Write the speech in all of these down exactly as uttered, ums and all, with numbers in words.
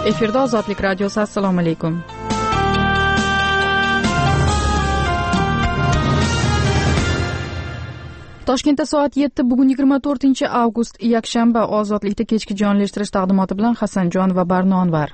Efirda Ozodlik radiosi. Assalomu alaykum. Toshkentda soat yetti, bugun yigirma to'rtinchi avgust, yakshanba. Ozodlikda kechki jonlashtirish taqdimoti bilan Hasanjon va Barnonvar.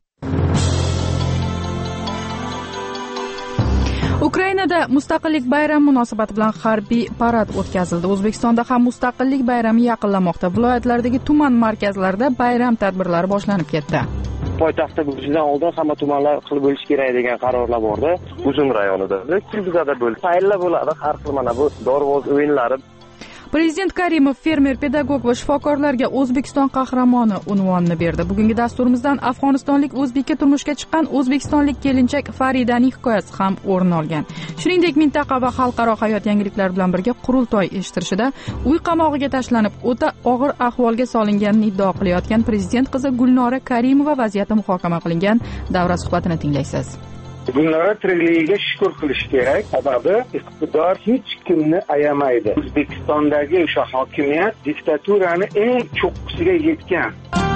Ukrainada Mustaqillik bayrami munosabati bilan harbiy parad o'tkazildi. O'zbekistonda ham Mustaqillik bayrami yaqinlamoqda. Viloyatlardagi tuman markazlarida bayram tadbirlari boshlanib ketdi. Poytaxtda bo'lishdan oldin hamma tumanlar qilib bo'lish kerak degan qarorlar bordi. Uzun rayonida, Chilbizada bo'ldi. Sayillar bo'ladi, har xil mana bu dorvoz o'yinlari. Prezident Karimov fermer, pedagog va shifokorlarga O'zbekiston qahramoni unvonini berdi. Bugungi dasturimizdan afg'onistonlik o'zbekka turmushga chiqqan o'zbekistonlik kelinchak Faridaning hikoyasi ham o'rin olgan. Shuningdek, mintaqa va xalqaro hayot yangiliklari bilan birga qurultoy eshittirishida uy qamog'iga tashlanib, o'ta og'ir ahvolga solinganini iddao qilayotgan prezident qizi Gulnora Karimova vaziyati muhokama qilingan davra suhbatini tinglaysiz. Gulnora tirikligiga shukr qilish kerak, sababi iqtidor hech kimni ayamaydi. O'zbekistondagi o'sha hokimiyat diktaturani eng cho'qqisiga yetgan.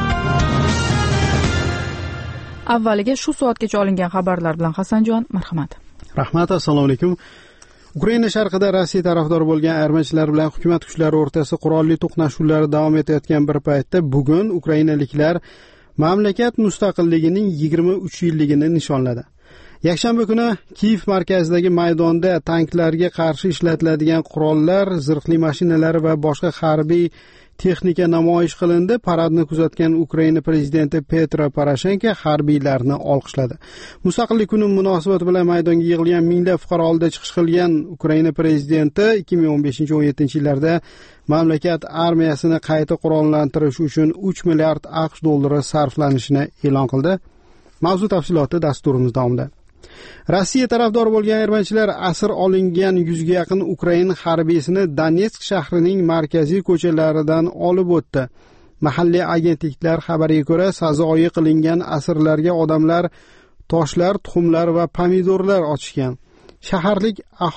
Avvaliga shu soatgacha olingan xabarlar bilan Hasanjon, marhamat. Rahmat, assalomu alaykum. Ukraina sharqida Rossiya tarafdori bo'lgan armachilar bilan hukumat kuchlari o'rtasida qurolli to'qnashuvlar davom etayotgan bir paytda bugun ukrainaliklar mamlakat mustaqilligining yigirma uch yilligini nishonladi. Yakshanba kuni Kiyev markazidagi maydonda tanklarga qarshi ishlatiladigan qurollar, zirhli mashinalar va boshqa harbiy texnika namoyish qilindi. Paradni kuzatgan Ukraina prezidenti Petro Poroshenko harbiylarni olqishladi. Mustaqillik kuni munosabati bilan maydonga yig'ilgan minglab fuqaro oldida chiqish qilgan Ukraina prezidenti ikki ming o'n beshinchi o'n yettinchi yillarda mamlakat armiyasini qayta qurollantirish uchun uch milliard AQSh dollari sarflanishini e'lon qildi. Mavzu tafsiloti dasturimiz davomida. Rossiya tarafdori bo'lgan armachilar asir olingan yuzga yaqin Ukraina harbiysini Donetsk shahrining markaziy ko'chalaridan olib o'tdi. Mahalliy agentliklar xabariga ko'ra, sazoyi qilingan asirlarga odamlar toshlar, tuxumlar va pomidorlar ochishgan. Shaharlik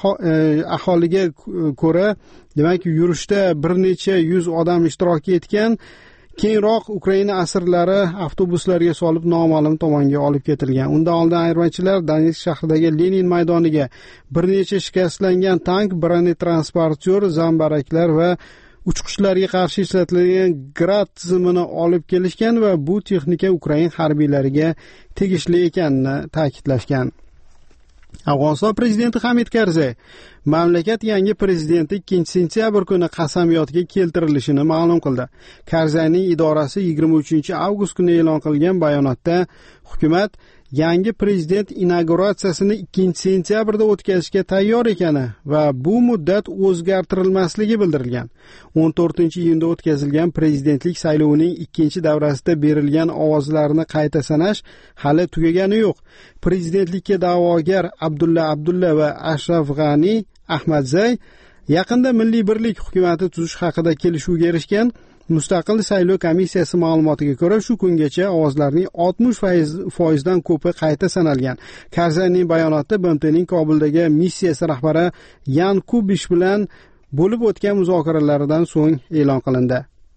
aholiga ko'ra, demak, yurishda bir necha yuz odam ishtirok etgan. Keyinroq Ukraina asirlari avtobuslarga solib noma'lum tomonga olib ketilgan. Undan oldin ayirmachilar Donetsk shahridagi Lenin maydoniga bir necha shikastlangan tank, bronetransportyor, zambaraklar va uchqushlarga qarshi ishlatilgan grad tizimini olib kelishgan va bu texnika Ukraina harbiylariga tegishli ekanini ta'kidlashgan. Afg'oniston prezidenti Hamid Karzay mamlakat yangi prezidenti ikkinchi sentyabr kuni qasamyodga keltirilishini ma'lum qildi. Karzayning idorasi yigirma uchinchi avgust kuni e'lon qilgan bayonotda hukumat yangi prezident inauguratsiyasini ikkinchi sentyabrda o'tkazishga tayyor ekani va bu muddat o'zgartirilmasligi bildirilgan. o'n to'rtinchi iyunda o'tkazilgan prezidentlik saylovining ikkinchi davrasida berilgan ovozlarni qayta sanash hali tugagani yo'q. Prezidentlikka da'vogar Abdulla Abdulla va Ashraf G'ani Ahmadzay yaqinda Milliy birlik hukumati tuzish haqida kelishuvga erishgan. Mustaqil saylov komissiyasi ma'lumotiga ko'ra, shu kungacha ovozlarning oltmish foiz dan ko'pi qayta sanalgan. Karzayning bayonotida B M Tning Kobuldagi missiyasi rahbari Yan Kubish bilan bo'lib o'tgan muzokaralardan so'ng e'lon qilindi.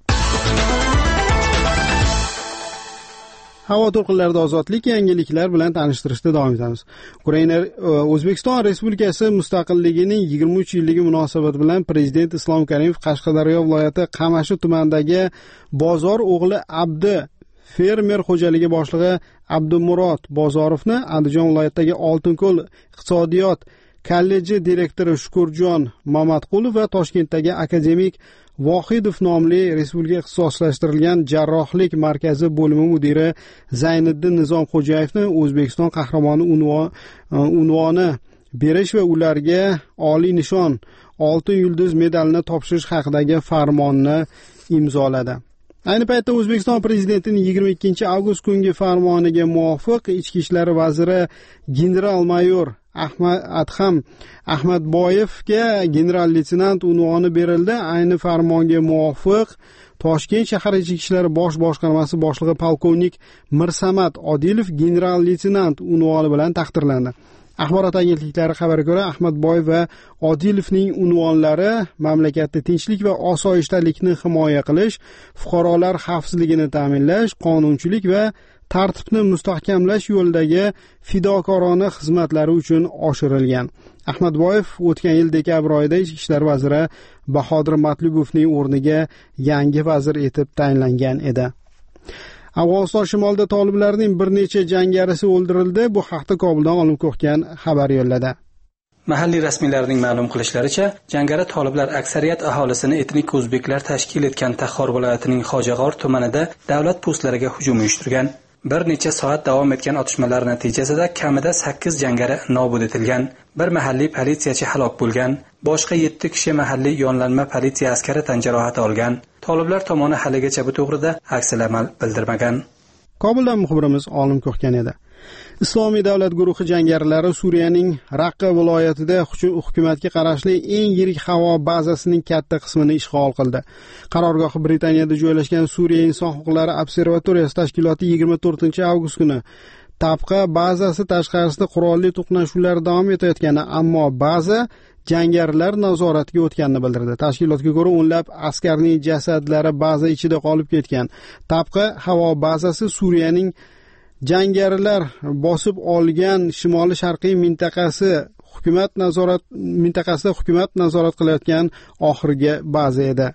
Havo to'lqinlarida ozodlik yangiliklar bilan tanishtirishda davom etamiz. Ukraina O'zbekiston Respublikasi mustaqilligining yigirma uch yilligi munosabati bilan prezident Islom Karimov Qashqadaryo viloyati Qamashi tumanidagi Bozor o'g'li Abdi fermer xo'jaligi boshlig'i Abdumurod Bozorovni, Andijon viloyatidagi Oltinko'l iqtisodiyot kolleji direktori Shukurjon Mamatqulov va Toshkentdagi akademik Vohidov nomli respublika ixtisoslashtirilgan jarrohlik markazi bo'limi mudiri Zayniddin Nizomxo'jayevni O'zbekiston qahramoni unvoni berish va ularga oliy nishon oltin yulduz medalini topshirish haqidagi farmonni imzoladi. Ayni paytda O'zbekiston prezidentining yigirma ikkinchi avgust kungi farmoniga muvofiq Ichki ishlar vaziri general-mayor Ahmad Adham Ahmadboyevga general-leytenant unvoni berildi. Ayni farmonga muvofiq Toshkent shahar ichki ishlar bosh boshqarmasi boshlig'i polkovnik Mirsamat Odilov general-leytenant unvoni bilan taqdirlandi. Axborot agentliklari xabariga ko'ra, Ahmadboyev va Odilovning unvonlari mamlakatda tinchlik va osoyishtalikni himoya qilish, fuqarolar xavfsizligini ta'minlash, qonunchilik va tartibni mustahkamlash yo'lidagi fidokorona xizmatlari uchun oshirilgan. Ahmadboyev o'tgan yil dekabr oyida Ichki ishlar vaziri Bahodir Matlubovning o'rniga yangi vazir etib tayinlangan edi. Afg'oniston shimolida toliblarning bir necha jangarisi o'ldirildi. Bu haqda Kobuldan Olim Ko'xgan xabar yo'lladi. Mahalliy rasmiylarning ma'lum qilishlaricha, jangari toliblar aksariyat aholisini etnik o'zbeklar tashkil etgan Taxor viloyatining Xo'jag'or tumanida davlat postlariga hujum uyushtirgan. Bir necha soat davom etgan otishmalar natijasida kamida sakkiz jangari nobud etilgan. Bir mahalliy politsiyachi halok bo'lgan. Boshqa yetti kishi mahalliy yonlanma politsiya askari tan jarohati olgan. Toliblar tomoni haligacha bu to'g'rida aksilamal bildirmagan. Kobuldan muxbirimiz Olim Ko'xgan edi. Islomiy davlat guruhi jangarilari Suriyaning Raqqa viloyatida hukumatga qarashli eng yirik havo bazasining katta qismini ishg'ol qildi. Qarorgohi Britaniyada joylashgan Suriya inson huquqlari observatoriyasi tashkiloti yigirma to'rtinchi avgust kuni Tabqa bazasi tashqarisida qurolli to'qnashuvlar davom etayotgani, ammo baza jangarilar nazoratiga o'tganini bildirdi. Tashkilotga ko'ra, o'nlab askarning jasadlari baza ichida qolib ketgan. Tabqa havo bazasi Suriyaning jangarilar bosib olgan shimoliy sharqiy mintaqasi hukumat nazorat mintaqasida hukumat nazorat qilayotgan oxirgi baza edi.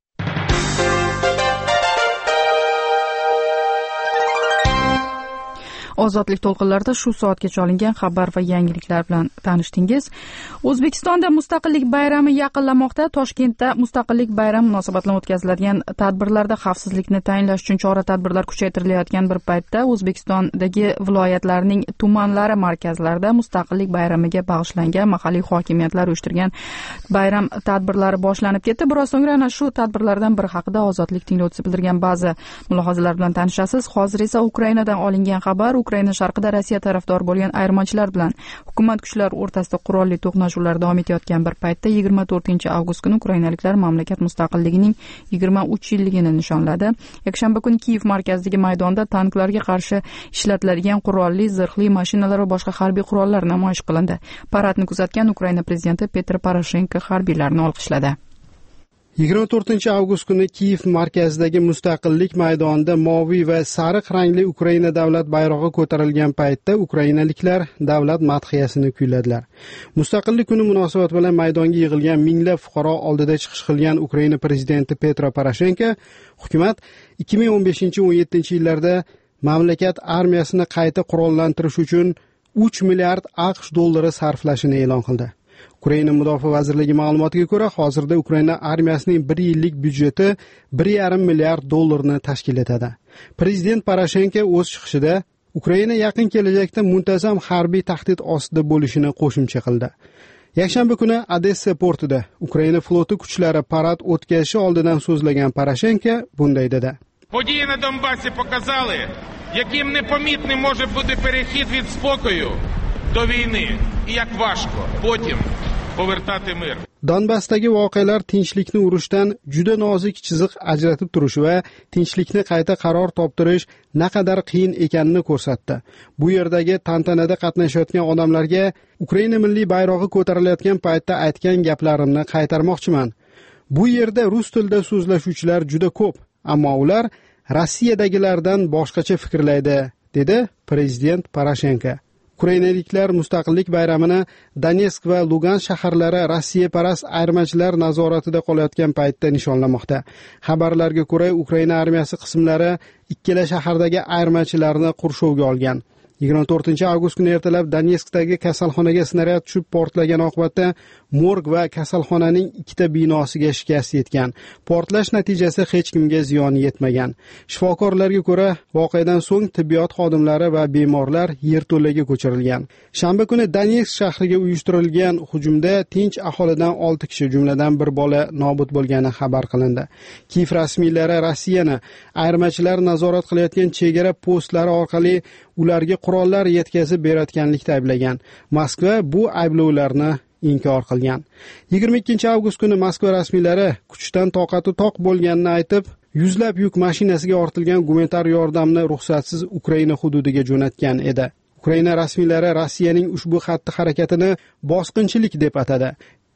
Ozodlik to'lqinlarida shu soatgacha olingan xabar va yangiliklar bilan tanishdingiz. O'zbekistonda Mustaqillik bayrami yaqinlamoqda. Toshkentda Mustaqillik bayrami munosabati bilan o'tkaziladigan tadbirlarda xavfsizlikni ta'minlash uchun chora-tadbirlar kuchaytirilayotgan bir paytda O'zbekistondagi viloyatlarning tumanlari markazlarida Mustaqillik bayramiga bag'ishlangan mahalliy hokimiyatlar uyushtirgan bayram tadbirlari boshlanib ketdi. Biroz so'ngra ana shu tadbirlardan biri haqida Ozodlik tinglovchisi bildirgan ba'zi mulohazalar bilan tanishasiz. Hozir esa Ukrainadan olingan xabar. Ukraina sharqida Rossiya tarafdor bo'lgan ayirmachilar bilan hukumat kuchlari o'rtasida qurolli to'qnashuvlar davom etayotgan bir paytda yigirma to'rtinchi avgust kuni ukrainaliklar mamlakat mustaqilligining yigirma uch yilligini nishonladi. Yakshanba kuni Kiyev markazidagi maydonda tanklarga qarshi ishlatiladigan qurolli zirhli mashinalar va boshqa harbiy qurollar namoyish qilindi. Paradni kuzatgan Ukraina prezidenti Petro Poroshenko harbiylarni olqishladi. yigirma to'rtinchi avgust kuni Kiyev markazidagi Mustaqillik maydonida moviy va sariq rangli Ukraina davlat bayrog'i ko'tarilgan paytda ukrainaliklar davlat madhiyasini kuyladilar. Mustaqillik kuni munosabati bilan maydonga yig'ilgan minglab fuqaro oldida chiqish qilgan Ukraina prezidenti Petro Poroshenko hukumat ikki ming o'n beshinchi o'n yettinchi yillarda mamlakat armiyasini qayta qurollantirish uchun uch milliard AQSh dollari sarflashini e'lon qildi. Ukraina Mudofaa vazirligi ma'lumotiga ko'ra, hozirda Ukraina armiyasining bir yillik byudjeti bir yarim milliard dollarni tashkil etadi. Prezident Poroshenko o'z chiqishida Ukraina yaqin kelajakda muntazam harbiy tahdid ostida bo'lishini qo'shimcha qildi. Yakshanba kuni Odessa portida Ukraina floti kuchlari parad o'tkazishi oldidan so'zlagan Poroshenko bunday dedi. Події на Донбасі показали, яким непомітним може бути перехід від спокою до війни і як важко потім повертати мир. Donbassdagi voqealar tinchlikni urushdan juda nozik chiziq ajratib turishi va tinchlikni qayta qaror toptirish naqadar qiyin ekanini ko'rsatdi. Bu yerdagi tantanada qatnashayotgan odamlarga Ukraina milliy bayrog'i ko'tarilayotgan paytda aytgan gaplarimni qaytarmoqchiman. Bu yerda rus tilida so'zlashuvchilar juda ko'p, ammo ular Rossiyadagilardan boshqacha fikrlaydi, dedi prezident Poroshenko. Ukrainaliklar Mustaqillik bayramini Donetsk va Lugansk shaharlari Rossiyaparast ayirmachilar nazoratida qolayotgan paytda nishonlamoqda. Xabarlarga ko'ra, Ukraina armiyasi qismlari ikkala shahardagi ayirmachilarni qurshovga olgan. yigirma to'rtinchi avgust kuni ertalab Donetskdagi kasalxonaga snaryad tushib portlagan oqibatda morg va kasalxonaning ikkita binosiga shikast yetgan. Portlash natijasida hech kimga ziyon yetmagan. Shifokorlarga ko'ra, voqeadan so'ng tibbiyot xodimlari va bemorlar yerto'laga ko'chirilgan. Shanba kuni Donetsk shahriga uyushtirilgan hujumda tinch aholidan olti kishi, jumladan bir bola nobud bo'lgani xabar qilindi. Kiyev rasmiylari Rossiyani ayirmachilar nazorat qilayotgan chegara postlari orqali ularga qurollar yetkazib berayotganlikda ayblagan. Moskva bu ayblovlarni inkor qilgan. yigirma ikkinchi avgust kuni Moskva rasmiylari kuchdan toqati toq bo'lganini aytib, yuzlab yuk mashinasiga ortilgan gumanitar yordamni ruxsatsiz Ukraina hududiga jo'natgan edi. Ukraina rasmiylari Rossiyaning ushbu xatti harakatini bosqinchilik deb atadi.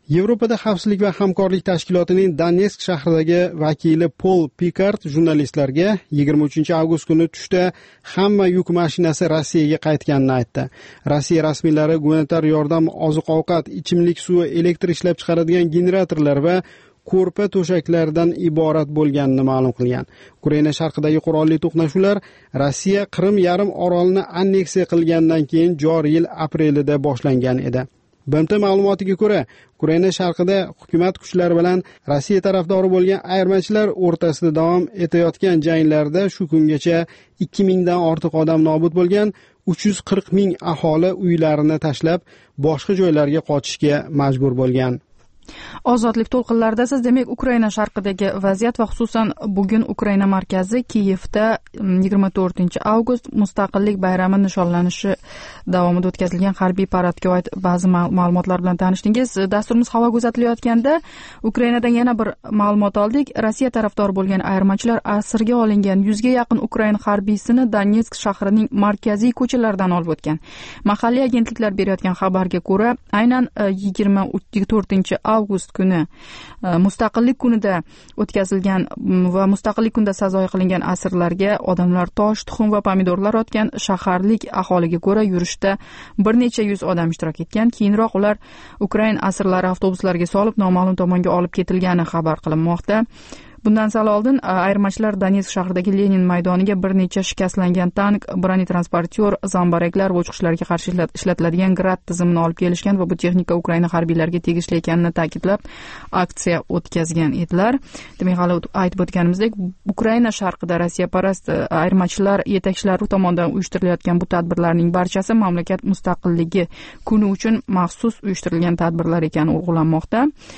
Yevropada xavfsizlik va hamkorlik tashkilotining Donetsk shahridagi vakili Pol Pikart jurnalistlarga yigirma uchinchi avgust kuni tushda hamma yuk mashinasi Rossiyaga qaytganini aytdi. Rossiya rasmiylari gumanitar yordam, oziq-ovqat, ichimlik suvi, elektr ishlab chiqaradigan generatorlar va ko'rpa to'shaklardan iborat bo'lganini ma'lum qilgan. Ukraina sharqidagi qurolli to'qnashuvlar Rossiya Qrim yarim orolini anneksiya qilgandan keyin joriy yil aprelida boshlangan edi. B M T ma'lumotiga ko'ra, Ukraina sharqida hukumat kuchlari bilan Rossiya tarafdori bo'lgan ayirmachilar o'rtasida davom etayotgan janglarda shu kungacha ikki mingdan ortiq odam nobud bo'lgan, uch yuz qirq ming aholi uylarini tashlab boshqa joylarga qochishga majbur bo'lgan. Ozodlik to'lqinlaridasiz. Demak, Ukraina sharqidagi vaziyat va xususan bugun Ukraina markazi Kiyevda yigirma to'rtinchi avgust mustaqillik bayrami nishonlanishi davomida o'tkazilgan harbiy paradga oid ba'zi ma'lumotlar bilan tanishdingiz. Dasturimiz havoga uzatilayotganda Ukrainadan yana bir ma'lumot oldik. Rossiya tarafdori bo'lgan ayirmachilar asirga olingan yuzga yaqin Ukraina harbiysini Donetsk shahrining markaziy ko'chalaridan olib o'tgan. Mahalliy agentliklar berayotgan xabarga ko'ra, aynan yigirma to'rtinchi avgust kuni mustaqillik kunida o'tkazilgan va mustaqillik kunida sazoyi qilingan asirlarga odamlar tosh, tuxum va pomidorlar otgan. Shaharlik aholiga ko'ra yurishda bir necha yuz odam ishtirok etgan. Keyinroq ular Ukraina asirlari avtobuslarga solib noma'lum tomonga olib ketilgani xabar qilinmoqda. Bundan sal oldin ayirmachilar Donetsk shahridagi Lenin maydoniga bir necha shikastlangan tank, bronetransportyor, zambaraklar va uchiqishlarga qarshi ishlatiladigan grad tizimini olib kelishgan va bu texnika Ukraina harbiylariga tegishli ekanini ta'kidlab aksiya o'tkazgan edilar. Demak, hali aytib o'tganimizdek, Ukraina sharqida Rossiyaparast ayirmachilar yetakchilari tomonidan uyushtirilayotgan bu tadbirlarning barchasi mamlakat mustaqilligi kuni uchun maxsus uyushtirilgan tadbirlar ekani urg'ulanmoqda.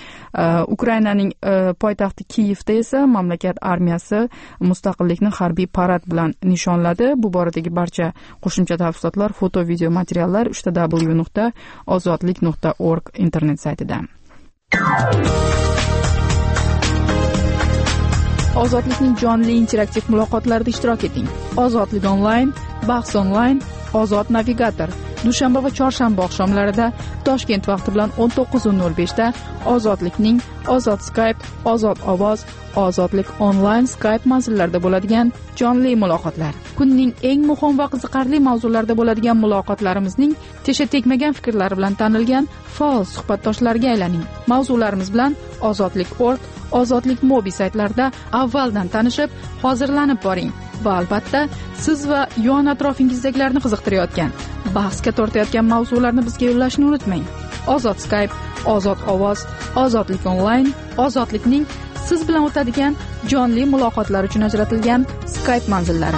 Ukrainaning poytaxti Kiyevda esa mamlakat armiyasi mustaqillikni harbiy parad bilan nishonladi. Bu boradagi barcha qo'shimcha tafsilotlar, foto, video materiallar uchta w nuqta ozodlik nuqta org internet saytida. Ozodlikning jonli interaktiv muloqotlarida ishtirok eting. Ozodlik onlayn, bahs onlayn, Ozod navigator. Dushanba va chorshanba oqshomlarida Toshkent vaqti bilan o'n to'qqiz nol beshda Ozodlikning Ozod Skype, Ozod ovoz, Ozodlik onlayn Skype manzillarida bo'ladigan jonli muloqotlar. Kunning eng muhim va qiziqarli mavzularida bo'ladigan muloqotlarimizning tesha tegmagan fikrlari bilan tanilgan faol suhbatdoshlarga aylaning. Mavzularimiz bilan Ozodlik nokta org, Ozodlik Mobi saytlarida avvaldan tanishib, hozirlanib boring. Va albatta, siz va yon atrofingizdagilarni qiziqtirayotgan, bahsga tortayotgan mavzularni bizga yo'llashni unutmang. Ozod Skype, Ozod ovoz, Ozodlik onlayn, Ozodlikning siz bilan o'tadigan jonli muloqotlar uchun ajratilgan Skype manzillari.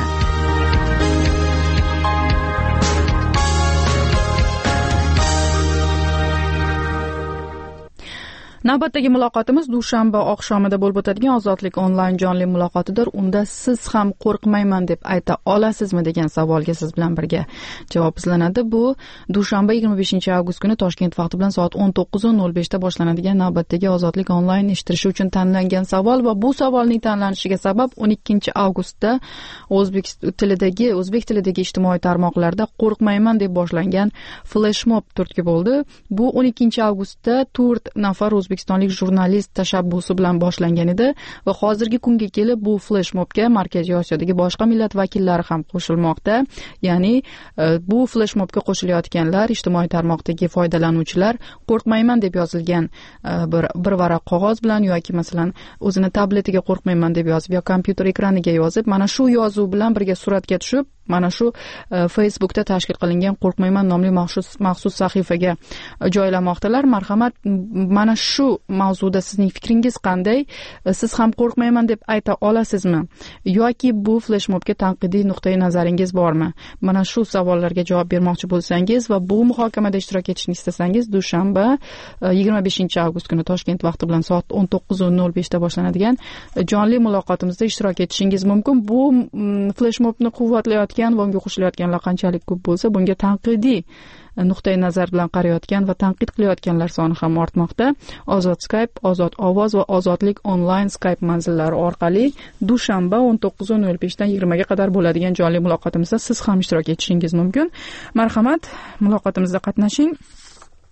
Navbatdagi muloqotimiz dushanba oqshomida bo'lib o'tadigan Ozodlik onlayn jonli muloqotidir. Unda siz ham qo'rqmayman deb ayta olasizmi degan savolga siz bilan birga javob izlanadi. Bu dushanba yigirma beshinchi avgust kuni Toshkent vaqti bilan soat o'n to'qqiz nol beshda boshlanadigan navbatdagi Ozodlik onlayn eshittirishi uchun tanlangan savol va bu savolning tanlanishiga sabab o'n ikkinchi avgustda o'zbek tilidagi o'zbek tilidagi ijtimoiy tarmoqlarda qo'rqmayman deb boshlangan fleshmob turtki bo'ldi. Bu o'n ikkinchi avgustda to'rt nafar o'zbek O'zbekistonlik jurnalist tashabbusi bilan boshlangan edi va hozirgi kunga kelib bu fleshmobga Markaziy Osiyodagi boshqa millat vakillari ham qo'shilmoqda. Ya'ni bu fleshmobga qo'shilayotganlar ijtimoiy tarmoqdagi foydalanuvchilar qo'rqmayman deb yozilgan bir bir varaq qog'oz bilan yoki masalan o'zini tabletiga qo'rqmayman deb yozib yo kompyuter ekraniga yozib, mana shu yozuv bilan birga suratga tushib, mana shu Facebookda tashkil qilingan qo'rqmayman nomli maxsus maxsus sahifaga joylamoqdalar. Marhamat, mana shu mavzuda sizning fikringiz qanday? Siz ham qo'rqmayman deb ayta olasizmi? Yoki bu fleshmobga tanqidiy nuqtai nazaringiz bormi? Mana shu savollarga javob bermoqchi bo'lsangiz va bu muhokamada ishtirok etishni istasangiz, dushanba yigirma beshinchi avgust kuni Toshkent vaqti bilan soat o'n to'qqiz nol beshda boshlanadigan jonli muloqotimizda ishtirok etishingiz mumkin. Bu fleshmobni quvvatlayotgan va unga qo'shilayotganlar qanchalik ko'p bo'lsa, bunga tanqidiy nuqtai nazar bilan qarayotgan va tanqid qilayotganlar soni ham ortmoqda. Ozod Skype, Ozod ovoz va Ozodlik onlayn Skype manzillari orqali dushanba o'n to'qqiz nol beshdan yigirmaga qadar bo'ladigan jonli muloqotimizda siz ham ishtirok etishingiz mumkin. Marhamat, muloqotimizda qatnashing.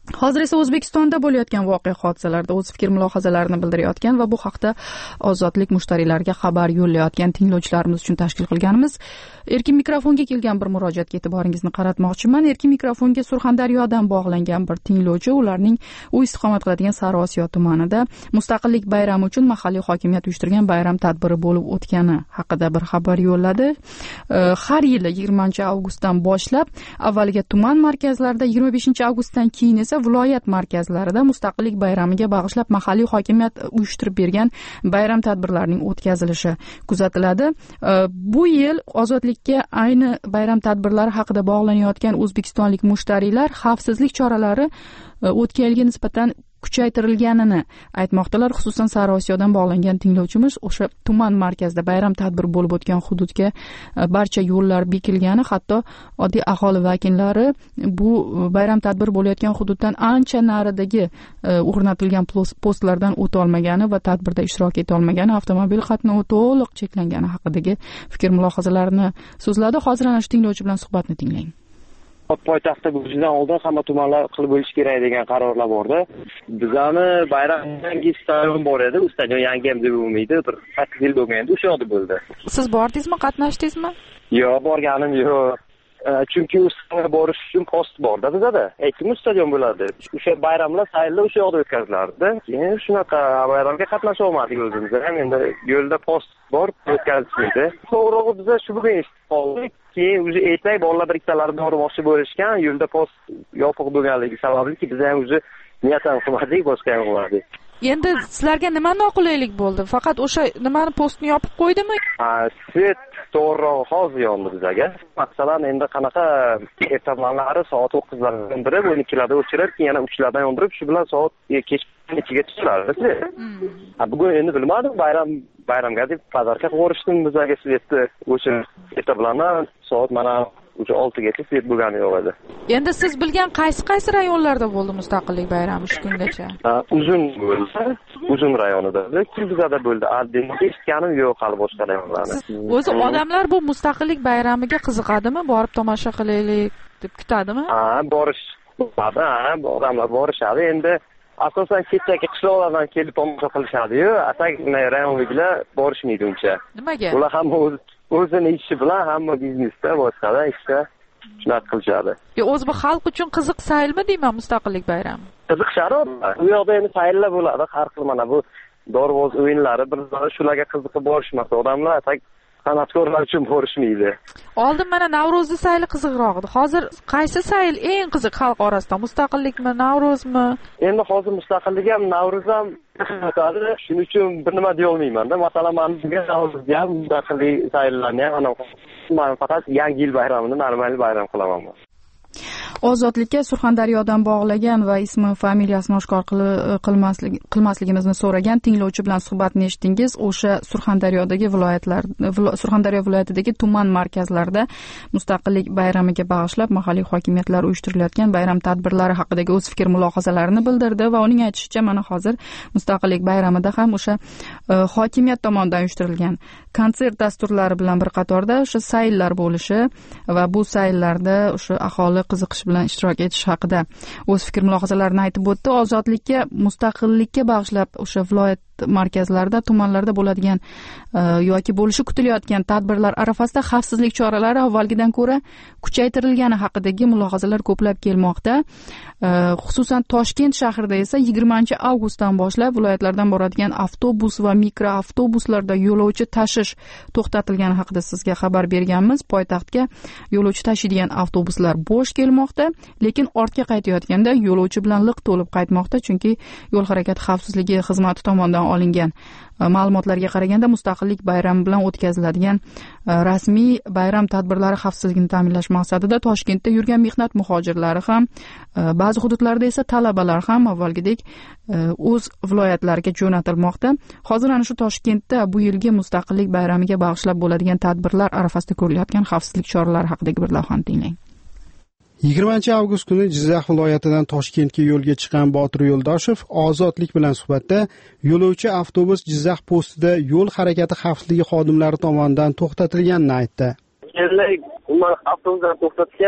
hozir esa O'zbekistonda bo'layotgan voqea hodisalarda o'z fikr mulohazalarini bildirayotgan va bu haqda Ozodlik mushtariylarga xabar yo'llayotgan tinglovchilarimiz uchun tashkil qilganimiz erkin mikrofonga kelgan bir murojaatga e'tiboringizni qaratmoqchiman. Erkin mikrofonga Surxondaryodan bog'langan bir tinglovchi ularning u istiqomat qiladigan Sariosiyo tumanida Mustaqillik bayrami uchun mahalliy hokimiyat uyushtirgan bayram tadbiri bo'lib o'tgani haqida bir xabar yo'lladi. Har yili yigirmanchi avgustdan boshlab avvaliga tuman markazlarida, yigirma beshinchi avgustdan keyin esa viloyat markazlarida Mustaqillik bayramiga bag'ishlab mahalliy hokimiyat uyushtirib bergan bayram tadbirlarining o'tkazilishi kuzatiladi. Bu yil ozodlikka ayni bayram tadbirlari haqida bog'lanayotgan o'zbekistonlik mushtariylar xavfsizlik choralari o'tgan yilga nisbatan kuchaytirilganini aytmoqdalar. Xususan Sariosiyodan bog'langan tinglovchimiz o'sha tuman markazida bayram tadbiri bo'lib o'tgan hududga barcha yo'llar bekilgani, hatto oddiy aholi vakillari bu bayram tadbiri bo'layotgan hududdan ancha naridagi o'rnatilgan postlardan o'ta olmagani va tadbirda ishtirok eta olmagani, avtomobil qatnovi to'liq cheklangani haqidagi fikr mulohazalarini so'zladi. Hozir ana shu tinglovchi bilan suhbatni tinglang. Poytaxtda bo'lishidan oldin hamma tumanlar qilib bo'lish kerak degan qarorlar bordi. Bizani bayram yangi stadion bor edi. U stadion yangi ham deb bo'lmaydi. Bir sakkiz yil bo'lgandi, o'sha yoqda bo'ldi. Siz bordingizmi, qatnashdingizmi? Yo'q, borganim yo'q. Chunki u stadionga borish uchun post borda bizada. Aytdim, stadion bo'ladi. O'sha bayramlar sayllar o'sha yoqda o'tkazilardi. Keyin shunaqa bayramga qatnasha olmadik o'zimiz ham. Endi yo'lda post bor, o'tkazishdi. To'g'ri, biz shu bugun eshitib qoldik. Keyin o'zi aytay, bolalar bir ikkalari bormoqchi bo'lishgan, yo'lda post yopiq bo'lganligi sababli biz ham o'zi niyatan qilmadik, boshqa ham qilmadik. Endi sizlarga nima noqulaylik bo'ldi? Faqat o'sha nimani postni yopib qo'ydimi? Ha, svet to'g'riroq hozir yondi bizga. Masalan, endi qanaqa ertamanlari soat to'qqizlardan biri, o'n ikkilarda o'chirib, keyin yana uchlardan yondirib, shu bilan soat kech nechiga chiqardi. Ha, bugun endi bilmadim, bayram bayramga deb pazarga qo'rishdim bizga svetni o'chirib, ertamanlar soat mana o'sha oltigacha svet bo'lgani yo'q edi. Endi siz bilgan qaysi qaysi rayonlarda bo'ldi Mustaqillik bayrami shu kungacha? Uzun bo'lsa, Uzun rayonida, Kuzada bo'ldi. Ardinda eshitganim yo'q hali boshqa rayonlarda. O'zi odamlar bu Mustaqillik bayramiga qiziqadimi? Borib tomosha qilaylik deb kutadimi? Ha, borish. Ha, odamlar borishadi. Endi asosan chetdagi qishloqlardan kelib tomosha qilishadi-yu, atak rayonliklar borishmaydi uncha. Nimaga? Ular ham o'zini ishi bilan, hamma biznesda, boshqada ishda shunaqa qilishadi. Yo, o'zi bu xalq uchun qiziq saylmi deyman Mustaqillik bayrami? Qiziqishadi. U yoqda endi sayillar bo'ladi, har xil mana bu dorvoz o'yinlari, bir shularga qiziqib borishmasa odamlar atak san'atkorlar uchun borishmaydi. Oldin mana Navro'zni sayli qiziqroq edi. Hozir qaysi sayl eng qiziq xalq orasida? Mustaqillikmi, Navro'zmi? Endi hozir Mustaqillik ham, Navro'z ham qizadi. Shuning uchun bir nima deya olmayman-da. Masalan, men bizga Navro'z ham, Mustaqillik sayillarni ham ana men faqat Yangi yil bayramini normal bayram qilaman. Ozodlikka Surxondaryodan bog'lagan va ismi, familiyasini oshkor qilmasligimizni so'ragan tinglovchi bilan suhbatni eshitdingiz. O'sha Surxondaryodagi viloyatlar, Surxondaryo viloyatidagi tuman markazlarida Mustaqillik bayramiga bag'ishlab mahalliy hokimiyatlar uyushtirilayotgan bayram tadbirlari haqidagi o'z fikr mulohazalarini bildirdi va uning aytishicha, mana hozir Mustaqillik bayramida ham o'sha hokimiyat tomonidan uyushtirilgan konsert dasturlari bilan bir qatorda o'sha sayllar bo'lishi va bu sayllarda o'sha aholi qiziqish bilan ishtirok etish haqida o'z fikr mulohazalarini aytib o'tdi. Ozodlikka, mustaqillikka bag'ishlab o'sha viloyat markazlarda, tumanlarda bo'ladigan yoki bo'lishi kutilayotgan tadbirlar arafasida xavfsizlik choralari avvalgidan ko'ra kuchaytirilgani haqidagi mulohazalar ko'plab kelmoqda. Xususan Toshkent shahrida esa yigirmanchi avgustdan boshlab viloyatlardan boradigan avtobus va mikroavtobuslarda yo'lovchi tashish to'xtatilgani haqida sizga xabar berganmiz. Poytaxtga yo'lovchi tashiydigan avtobuslar bo'sh kelmoqda, lekin ortga qaytayotganda yo'lovchi bilan liq to'lib qaytmoqda, chunki yo'l harakati xavfsizligi xizmati tomonidan olingan ma'lumotlarga qaraganda Mustaqillik bayrami bilan o'tkaziladigan rasmiy bayram tadbirlari xavfsizligini ta'minlash maqsadida Toshkentda yurgan mehnat muhojirlari ham, ba'zi hududlarda esa talabalar ham avvalgidek o'z viloyatlariga jo'natilmoqda. Hozir ana shu Toshkentda bu yilgi Mustaqillik bayramiga bag'ishlab bo'ladigan tadbirlar arafasida ko'rilayotgan xavfsizlik choralari haqidagi bir lavhani tinglang. yigirmanchi avgust kuni Jizzax viloyatidan Toshkentga yo'lga chiqqan Botir Yo'ldoshev Ozodlik bilan suhbatda yo'lovchi avtobus Jizzax postida yo'l harakati xavfsizligi xodimlari tomonidan to'xtatilganini aytdi. Kellik, ular avtobuslar to'xtatgan,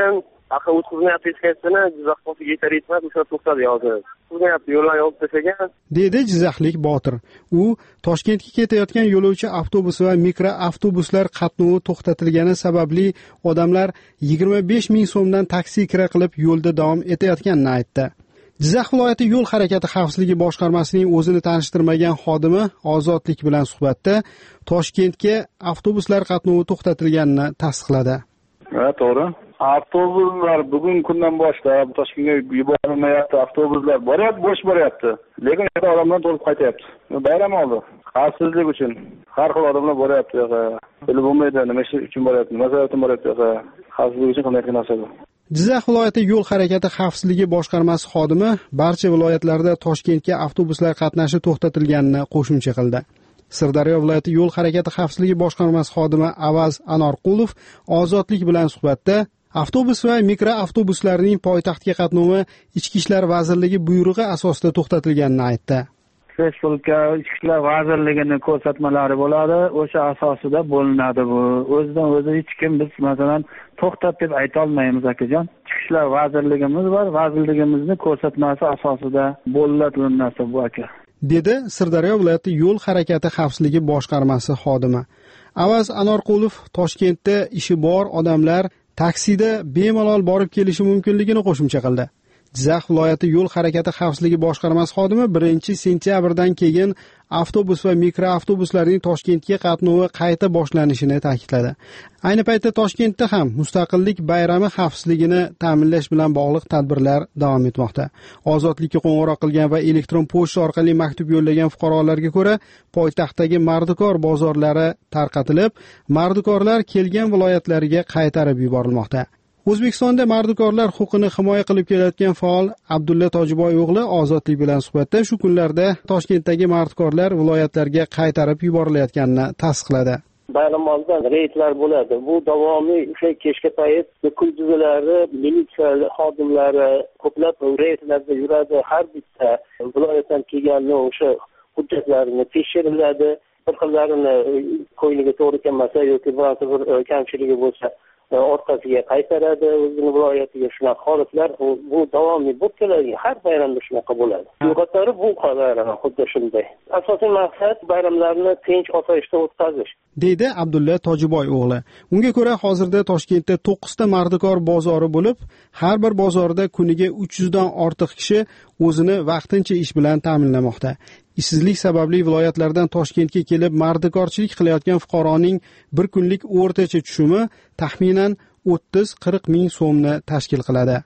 aql o'tkazmayapti hech qaysini, Jizzax postiga yetar yetmas o'sha to'xtadi yozib. O'tkazmayapti, yo'llarni yopib tashlagan. Dedi Jizzaxlik Botir. U Toshkentga ketayotgan yo'lovchi avtobus va mikroavtobuslar qatnovi to'xtatilgani sababli odamlar yigirma besh ming so'mdan taksi kira qilib yo'lda davom etayotganini aytdi. Jizzax viloyati yo'l harakati xavfsizligi boshqarmasining o'zini tanishtirmagan xodimi Ozodlik bilan suhbatda Toshkentga avtobuslar qatnovi to'xtatilganini tasdiqladi. Ha, to'g'ri. Avtobuslar bugun kundan boshlab Toshkentga yuborilmayapti, avtobuslar boryapti, bo'sh boryapti. Lekin yerda odamlar to'lib qaytyapti. Bayram oldi. Xavfsizlik uchun har xil odamlar boryapti. Bilib bo'lmaydi, nima uchun boryapti, nima sababdan boryapti. Xavfsizlik uchun qilayotgan narsa bu. Jizzax viloyati yo'l harakati xavfsizligi boshqarmasi xodimi barcha viloyatlarda Toshkentga avtobuslar qatnashi to'xtatilganini qo'shimcha qildi. Sirdaryo viloyati yo'l harakati xavfsizligi boshqarmasi xodimi Avaz Anorqulov Ozodlik bilan suhbatda avtobus va mikroavtobuslarning poytaxtga qatnovi Ichki ishlar vazirligi buyrug'i asosida to'xtatilganini aytdi. Respublika Ichki ishlar vazirligining ko'rsatmalari bo'ladi, o'sha asosida bo'linadi bu. O'zidan o'zi hech kim biz masalan to'xtat deb ayta olmaymiz akajon. Ichki ishlar vazirligimiz bor, vazirligimizning ko'rsatmasi asosida bo'linadigan narsa bu aka. Dedi Sirdaryo viloyati yo'l harakati xavfsizligi boshqarmasi xodimi. Avaz Anorqulov Toshkentda ishi bor odamlar taksida bemalol borib kelishi mumkinligini qo'shimcha qildi. Jizzax viloyati yo'l harakati xavfsizligi boshqarmasi xodimi birinchi sentyabrdan keyin avtobus va mikroavtobuslarning Toshkentga qatnovi qayta boshlanishini ta'kidladi. Ayni paytda Toshkentda ham Mustaqillik bayrami xavfsizligini ta'minlash bilan bog'liq tadbirlar davom etmoqda. Ozodlikka qo'ng'iroq qilgan va elektron pochta orqali maktub yo'llagan fuqarolarga ko'ra, poytaxtdagi mardikor bozorlari tarqatilib, mardikorlar kelgan viloyatlariga qaytarib yuborilmoqda. O'zbekistonda mardikorlar huquqini himoya qilib kelayotgan faol Abdulla Tojiboy o'g'li Ozodlik bilan suhbatda shu kunlarda Toshkentdagi mardikorlar viloyatlarga qaytarib yuborilayotganini tasdiqladi. Bayram oldidan reydlar bo'ladi. Bu davomiy o'sha kechga payt kunduzlari militsiya xodimlari ko'plab reydlarda yuradi. Har bitta viloyatdan kelganni o'sha hujjatlarini tekshiriladi. Bir xillarini ko'ngliga to'g'ri kelmasa yoki biror bir kamchiligi bo'lsa orqasiga qaytaradi, o'zining viloyatiga. Shunaqa holatlar bu davomiy bo'lib keladi. Har bayramda shunaqa bo'ladi. Yo'qotlari bu bayram xuddi shunday. Asosiy maqsad bayramlarni tinch, osoyishta o'tkazish. Deydi Abdulla Tojiboy o'g'li. Unga ko'ra hozirda Toshkentda to'qqiz ta mardikor bozori bo'lib, har bir bozorda kuniga uch yuz dan ortiq kishi o'zini vaqtincha ish bilan ta'minlamoqda. Ishsizlik sababli viloyatlardan Toshkentga kelib mardikorchilik qilayotgan fuqaroning bir kunlik o'rtacha tushumi taxminan o'ttiz qirq ming so'mni tashkil qiladi.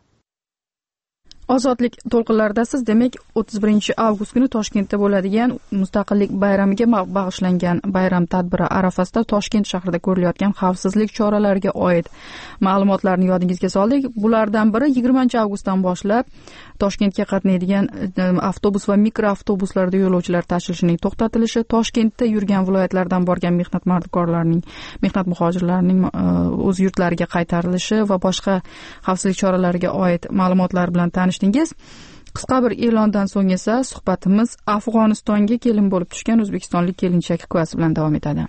Ozodlik to'lqinlaridasiz. Demak, o'ttiz birinchi avgust kuni Toshkentda bo'ladigan Mustaqillik bayramiga bag'ishlangan bayram tadbiri arafasida Toshkent shahrida ko'rilayotgan xavfsizlik choralariga oid ma'lumotlarni yodingizga soldik. Bulardan biri yigirmanchi avgustdan boshlab Toshkentga qatnaydigan avtobus va mikroavtobuslarda yo'lovchilar tashilishining to'xtatilishi, Toshkentda yurgan viloyatlardan borgan mehnat mardikorlarining, mehnat muhojirlarining o'z yurtlariga qaytarilishi va boshqa xavfsizlik choralariga oid ma'lumotlar bilan tanishdingiz. Qisqa bir e'londan so'ng esa suhbatimiz Afg'onistonga kelin bo'lib tushgan o'zbekistonlik kelinchak hikoyasi bilan davom etadi.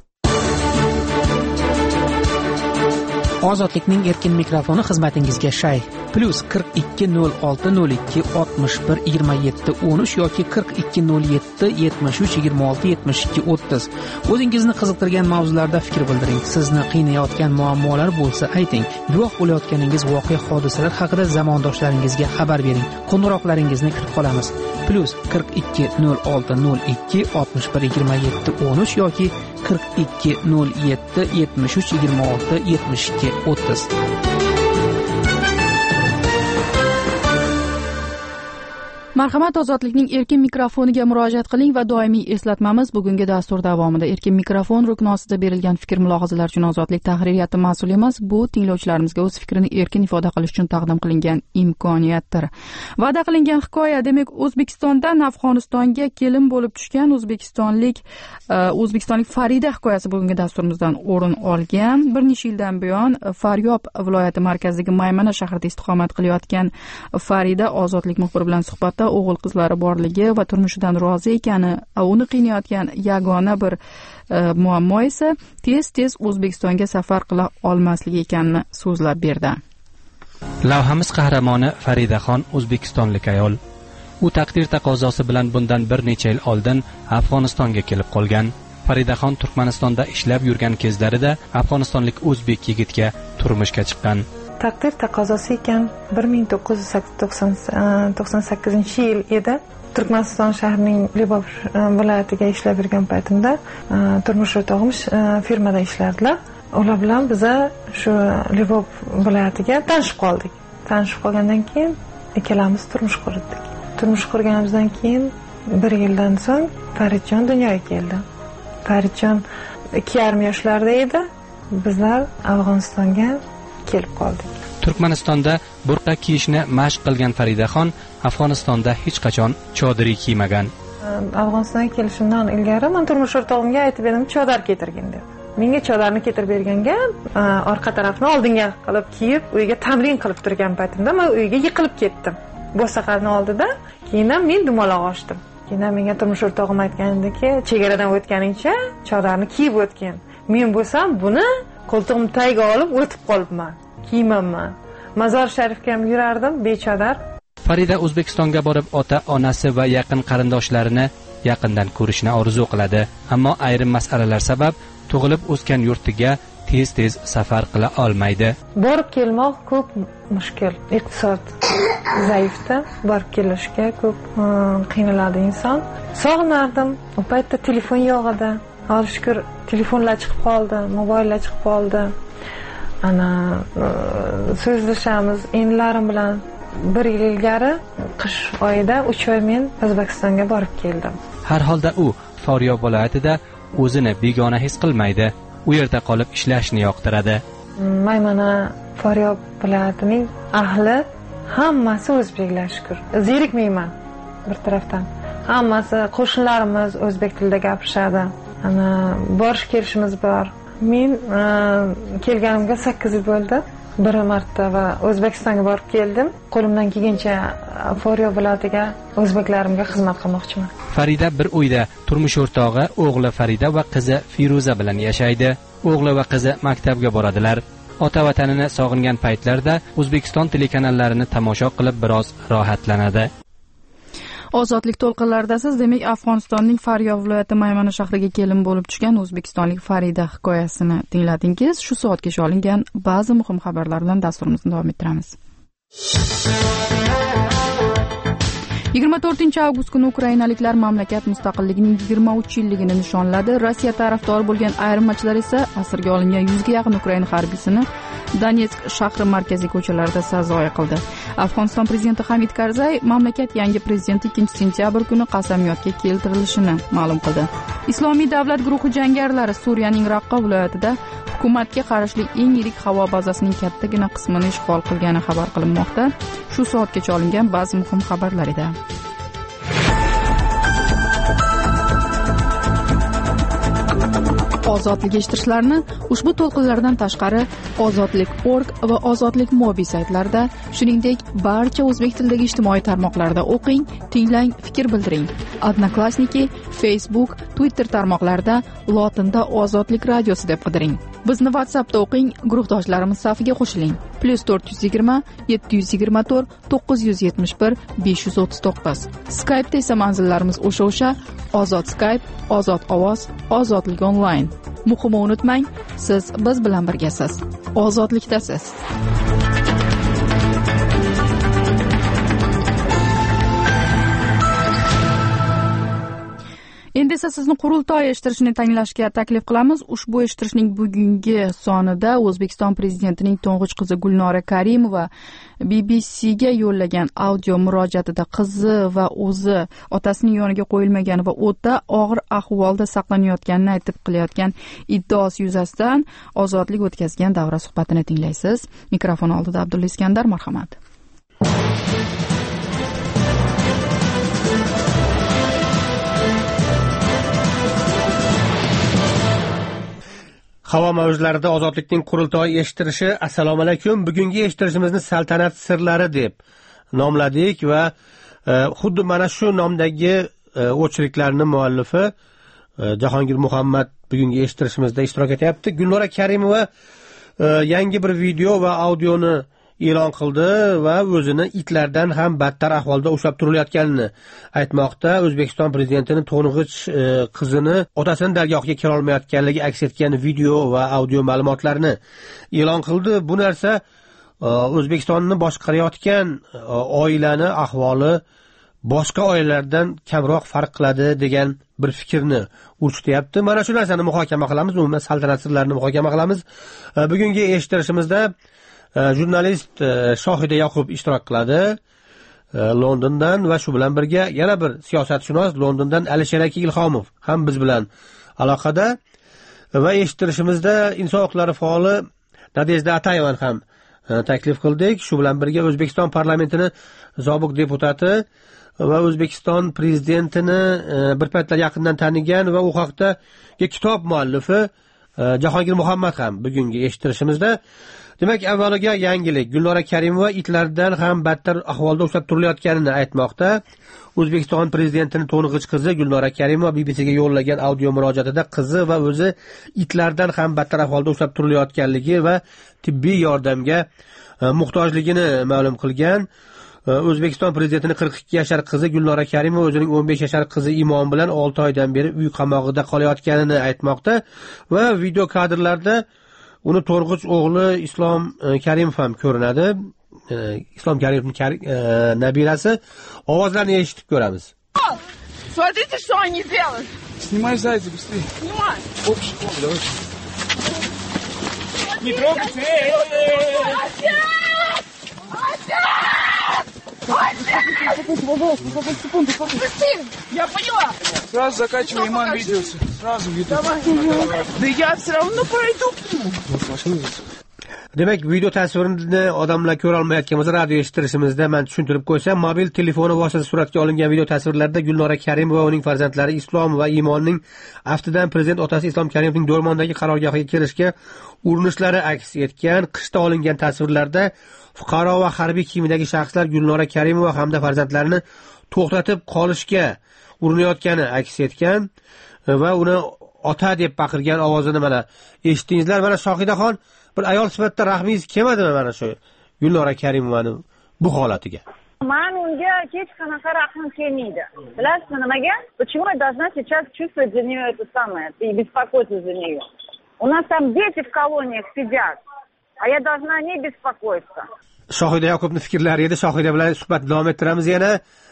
Ozodlikning erkin mikrofoni xizmatingizga shay. Plus qirq ikki nol olti nol ikki oltmish bir yigirma yetti o'n uch yoki qirq ikki nol yetti yetmish uch yigirma olti yetmish ikki o'ttiz. O'zingizni qiziqtirgan mavzularda fikr bildiring. Sizni qiynayotgan muammolar bo'lsa ayting. Guvoh bo'layotganingiz voqea hodisalar haqida zamondoshlaringizga xabar bering. Qo'ng'iroqlaringizni kutib qolamiz. Plus qirq ikki nol olti nol ikki oltmish bir yigirma yetti o'n uch yoki qirq ikki nol yetti yetmish uch yigirma olti yetmish ikki o'ttiz. Marhamat, Ozodlikning erkin mikrofoniga murojaat qiling va doimiy eslatmamiz bugungi dastur davomida erkin mikrofon rukni ostida berilgan fikr mulohazalar uchun Ozodlik tahririyati mas'ul emas. Bu tinglovchilarimizga o'z fikrini erkin ifoda qilish uchun taqdim qilingan imkoniyatdir. Va'da qilingan hikoya, demak, O'zbekistondan Afg'onistonga kelin bo'lib tushgan o'zbekistonlik o'zbekistonlik Farida hikoyasi bugungi dasturimizdan o'rin olgan. Bir necha yildan buyon Faryob viloyati markazidagi Maymana shahrida istiqomat qilayotgan Farida Ozodlik muxbiri bilan suhbatda o'g'il qizlari borligi va turmushidan rozi ekani, uni qiynayotgan yagona bir e, muammo esa tez-tez O'zbekistonga safar qila olmasligi ekanini so'zlab berdi. Lavhamiz qahramoni Faridaxon o'zbekistonlik ayol. U taqdir taqozosi bilan bundan bir necha yil oldin Afg'onistonga kelib qolgan. Faridaxon Turkmanistonda ishlab yurgan kezlarida afg'onistonlik o'zbek yigitga turmushga chiqqan. Taqdir taqozosi ekan bir ming to'qqiz yuz to'qson sakkizinchi yil edi. Turkmaniston shahrining Libov viloyatiga ishlab yurgan paytimda turmush o'rtog'im firmada ishlardilar. Ular bilan biz shu Libov viloyatiga tanishib qoldik. Tanishib qolgandan keyin ikkalamiz turmush qurdik. Turmush qurganimizdan keyin bir yildan so'ng Faridjon dunyoga keldi. Faridjon ikki yarim yoshlarda edi. Bizlar Afg'onistonga kelib qoldik. Turkmanistonda burqa kiyishni mashq qilgan Faridaxon Afg'onistonda hech qachon chodiriy kiymagan. Afg'onistonga kelishimdan ilgari men turmush o'rtog'imga aytib edim, chodar keltirgin deb. Menga chodarni keltirib berganga, orqa tarafni oldinga qilib kiyib, uyga tamrin qilib turgan paytimda men uyga yiqilib ketdim. Bo'saqarni oldida, keyin men dumaloq ochdim. Keyin menga turmush o'rtog'im aytgandiki, chegaradan o'tganingcha chodarni kiyib o'tgin. Men bo'lsam buni qo'ltig'im tagiga olib o'tib qolibman. Kiymayman. Mazor Sharifga ham yurardim bechodar. Farida O'zbekistonga borib ota, onasi va yaqin qarindoshlarini yaqindan ko'rishni orzu qiladi, ammo ayrim masalalar sabab tug'ilib o'sgan yurtiga tez-tez safar qila olmaydi. Borib kelmoq ko'p mushkul. Iqtisod zaifda, borib kelishga ko'p qiynaladi inson. Sog'inardim. O paytda telefon yo'q edi. Hozir shukr telefonlar chiqib qoldi, mobillar chiqib qoldi. Ana so'zlashamiz enlarim bilan. Bir yil ilgari qish oyida uch oy men O'zbekistonga borib keldim. Har holda u Faryob viloyatida o'zini begona his qilmaydi. U yerda qolib ishlashni yoqtiradi. Maymana Faryob viloyatining ahli hammasi o'zbeklar shukr. Zerikmayman bir tarafdan. Hammasi qo'shnilarimiz o'zbek tilida gapirishadi. Ana borish kelishimiz bor. Men kelganimga sakkiz yil bo'ldi. Bir marta va O'zbekistonga borib keldim. Qo'limdan kelgancha Faryob viloyatiga o'zbeklarimga xizmat qilmoqchiman. Farida bir uyda turmush o'rtog'i o'g'li Farida va qizi Firuza bilan yashaydi. O'g'li va qizi maktabga boradilar. Ota vatanini sog'ingan paytlarda O'zbekiston telekanallarini tomosha qilib biroz rohatlanadi. Ozodlik to'lqinlaridasiz, demak Afg'onistonning Faryob viloyati Maymana shahriga kelin bo'lib tushgan o'zbekistonlik Farida hikoyasini tingladingiz. Shu soatgacha olingan ba'zi muhim xabarlar bilan dasturimizni davom ettiramiz. yigirma to'rtinchi avgust kuni ukrainaliklar mamlakat mustaqilligining yigirma uch yilligini nishonladi. Rossiya tarafdori bo'lgan ayirmachilar esa asirga olingan yuzga yaqin Ukraina harbiysini Donetsk shahri markaziy ko'chalarida sazoyi qildi. Afg'oniston prezidenti Hamid Karzay mamlakat yangi prezidenti ikkinchi sentyabr kuni qasamyodga keltirilishini ma'lum qildi. Islomiy davlat guruhi jangarilari Suriyaning Raqqa viloyatida hukumatga qarashli eng yirik havo bazasining kattagina qismini ishg'ol qilgani xabar qilinmoqda. Shu soatgacha olingan ba'zi muhim xabarlar edi. Ozodlik eshittirishlarni ushbu to'lqinlardan tashqari ozodlik nokta org va ozodlik mobi saytlarida, shuningdek barcha o'zbek tilidagi ijtimoiy tarmoqlarda o'qing, tinglang, fikr bildiring. Odnoklassniki, Facebook, Twitter tarmoqlarida lotinda Ozodlik radiosi deb qidiring. Bizni WhatsAppda o'qing, guruhdoshlarimiz safiga qo'shiling. plus to'rt yuz yigirma yetti yuz yigirma to'rt to'qqiz yuz yetmish bir besh yuz o'ttiz to'qqiz. Skype'da esa manzillarimiz o'sha-o'sha: Ozod Skype, Ozod ovoz, Ozodlik onlayn. Muhimi unutmang, siz biz bilan birgasiz. Ozodlikdasiz. Endi esa sizni qurultoy eshittirishni tanglashga taklif qilamiz. Ushbu eshittirishning bugungi sonida O'zbekiston prezidentining to'ng'ich qizi Gulnora Karimova B B C ga yo'llagan audio murojaatida qizi va o'zi otasining yoniga qo'yilmagani va o'ta og'ir ahvolda saqlanayotganini aytib qilayotgan iddaosi yuzasidan Ozodlik o'tkazgan davra suhbatini tinglaysiz. Mikrofon oldida Abdulla Iskandar, marhamat. Havo mavjlarida Ozodlikning qurultoyi eshittirishi. Assalomu alaykum. Bugungi eshittirishimizni saltanat sirlari deb nomladik va e, xuddi mana shu nomdagi e, o'chiriklarning muallifi e, Jahongir Muhammad bugungi eshittirishimizda ishtirok etyapti. Gulnora Karimova e, yangi bir video va audioni e'lon qildi va o'zini itlardan ham battar ahvolda ushlab turilayotganini aytmoqda. O'zbekiston prezidentining to'ng'ich qizini otasini dargohiga kira olmayotganligi aks etgan video va audio ma'lumotlarni e'lon qildi. Bu narsa O'zbekistonni boshqarayotgan oilani ahvoli boshqa oilalardan kamroq farq qiladi degan bir fikrni urchityapti. Mana shu narsani muhokama qilamiz, umuman saltanat sirlarini muhokama qilamiz. Bugungi eshittirishimizda jurnalist Shohida Yoqub ishtirok qiladi Londondan va shu bilan birga yana bir siyosatshunos Londondan Alisher aka Ilhomov ham biz bilan aloqada va eshittirishimizda inson huquqlari faoli Nadejda Atayevani ham taklif qildik. Shu bilan birga O'zbekiston parlamentini sobiq deputati va O'zbekiston prezidentini bir paytlar yaqindan tanigan va u haqda kitob muallifi Jahongir Muhammad ham bugungi eshittirishimizda. Demak, avvaliga yangilik. Gulnora Karimova itlardan ham battar ahvolda ushlab turilayotganini aytmoqda. O'zbekiston prezidentining to'ng'ich qizi Gulnora Karimova B B C ga yo'llagan audio murojaatida qizi va o'zi itlardan ham battar ahvolda ushlab turilayotganligi va tibbiy yordamga muhtojligini ma'lum qilgan. O'zbekiston prezidentining qirq ikki yashar qizi Gulnora Karimova o'zining o'n besh yashar qizi Imon bilan olti oydan beri uy qamog'ida qolayotganini aytmoqda va video kadrlarda uni to'ng'ich o'g'li Islom Karimov ham ko'rinadi. Islom Karimovning nabirasi. Ovozlarni eshitib ko'ramiz. Смотрите, что они делают. Снимай сзади, быстрее. Снимай. Общий фон, давай. Не трогайте. Эй, эй, эй. Я поняла. Сразу закачивай Иман видео. Сразу видео. Да я все равно пройду к нему. Demak, video tasvirni odamlar ko'ra olmayotgan bo'lsa, radio eshittirishimizda men tushuntirib qo'ysam, mobil telefoni vositasi suratga olingan video tasvirlarda Gulnora Karimova va uning farzandlari Islom va Imonning aftidan prezident otasi Islom Karimovning Do'rmondagi qarorgohiga kirishga urinishlari aks etgan. Qishda olingan tasvirlarda fuqaro va harbiy kiyimdagi shaxslar Gulnora Karimova hamda farzandlarini to'xtatib qolishga urinayotgani aks etgan va uni ota deb baqirgan ovozini mana eshitdingizlar. Mana Shohidaxon, bir ayol sifatida rahmingiz kelmadimi mana shu Gulnora Karimovani bu holatiga? Men unga hech qanaqa rahmim kelmaydi. Bilasizmi nimaga? Почему я должна сейчас чувствовать за нее это самое и беспокоиться за нее? У нас там дети в колониях сидят, а я должна о ней беспокоиться. Shohida Yoqubning fikrlari edi. Shohida bilan suhbat davom ettiramiz yana.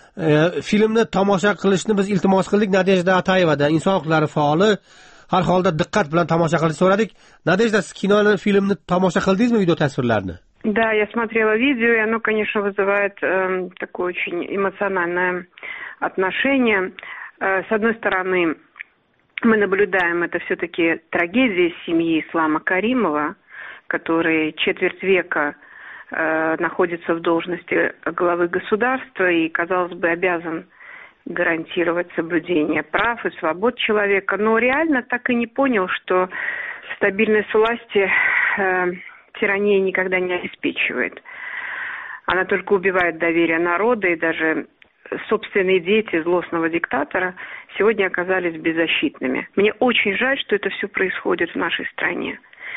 Filmni tomosha qilishni biz iltimos qildik Nadejda Atayevadan, inson huquqlari faoli. Har holda diqqat bilan tomosha qilishni so'radik. Nadejda, siz kinoni, filmni tomosha qildingizmi, video tasvirlarni? Да, я смотрела видео, и оно, конечно, вызывает э, такое очень эмоциональное отношение. Э, с одной стороны, мы наблюдаем это все-таки трагедия семьи Ислама Каримова, который четверть века э, находится в должности главы государства и, казалось бы, обязан гарантировать соблюдение прав и свобод человека, но реально так и не понял, что стабильность власти э, тирания никогда не обеспечивает. Она только убивает доверие народа, и даже собственные дети злостного диктатора сегодня оказались беззащитными. Мне очень жаль, что это все происходит в нашей стране.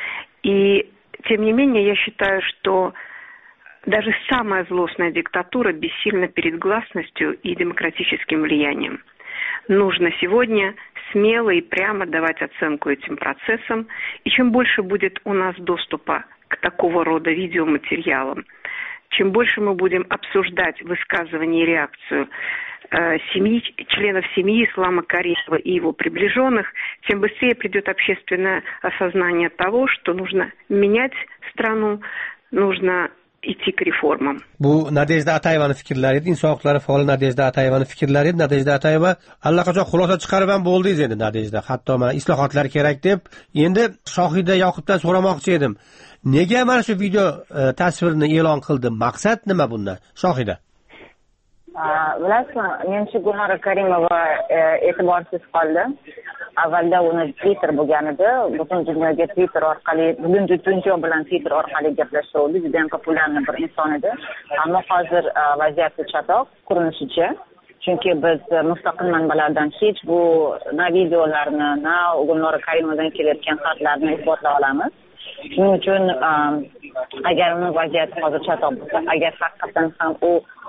И, тем не менее, я считаю, что даже самая злостная диктатура бессильна перед гласностью и демократическим влиянием. Нужно сегодня смело и прямо давать оценку этим процессам. И чем больше будет у нас доступа к такого рода видеоматериалам, чем больше мы будем обсуждать высказывания и реакцию э, семьи, членов семьи Ислама Каримова и его приближенных, тем быстрее придет общественное осознание того, что нужно менять страну, нужно идти к реформам. Bu Nadejda Atayevaning fikrlari edi, inson huquqlari faoli Nadejda Atayevaning fikrlari edi. Nadejda Atayeva allaqachon xulosa chiqarib ham bo'ldingiz endi Nadejda. Hatto mana islohotlar kerak deb. Endi Shohida Yoqubdan so'ramoqchi edim. Nega mana shu video tasvirni e'lon qildi? Maqsad nima bunda? Shohida. Bilasizmi, menimcha Gulnora Karimova e'tiborsiz qoldi. Avvalda uni Twitter bo'lgan edi. Butun dunyoga Twitter orqali, butun dunyo bilan Twitter orqali gaplashuvdi. Juda ham populyarni bir inson edi. Ammo hozir vaziyat chatoq, ko'rinishicha. Chunki biz mustaqil manbalardan hech bu na videolarni, na Gulnora Karimovadan kelayotgan xatlarni isbotlay olamiz. Shuning uchun agar uni vaziyati hozir chatoq bo'lsa, agar haqiqatan ham u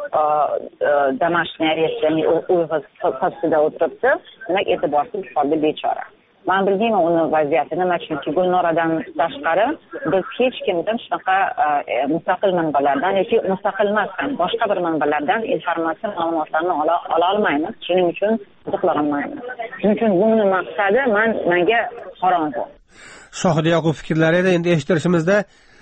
домашний areст, ya'ni uy hibsida o'tiribdi, demak e'tiborsiz holda bechora. Men bilmayman uni vaziyati nima, chunki Gulnoradan tashqari biz hech kimdan shunaqa mustaqil manbalardan yoki mustaqil emas ham boshqa bir manbalardan informatsiya ma'lumotlarni ola olmaymiz. Shuning uchun qiziqlanmaymiz. Shuning uchun buni maqsadi men menga qorong'u. Shohida Yoqub fikrlari edi. Endi eshittirishimizda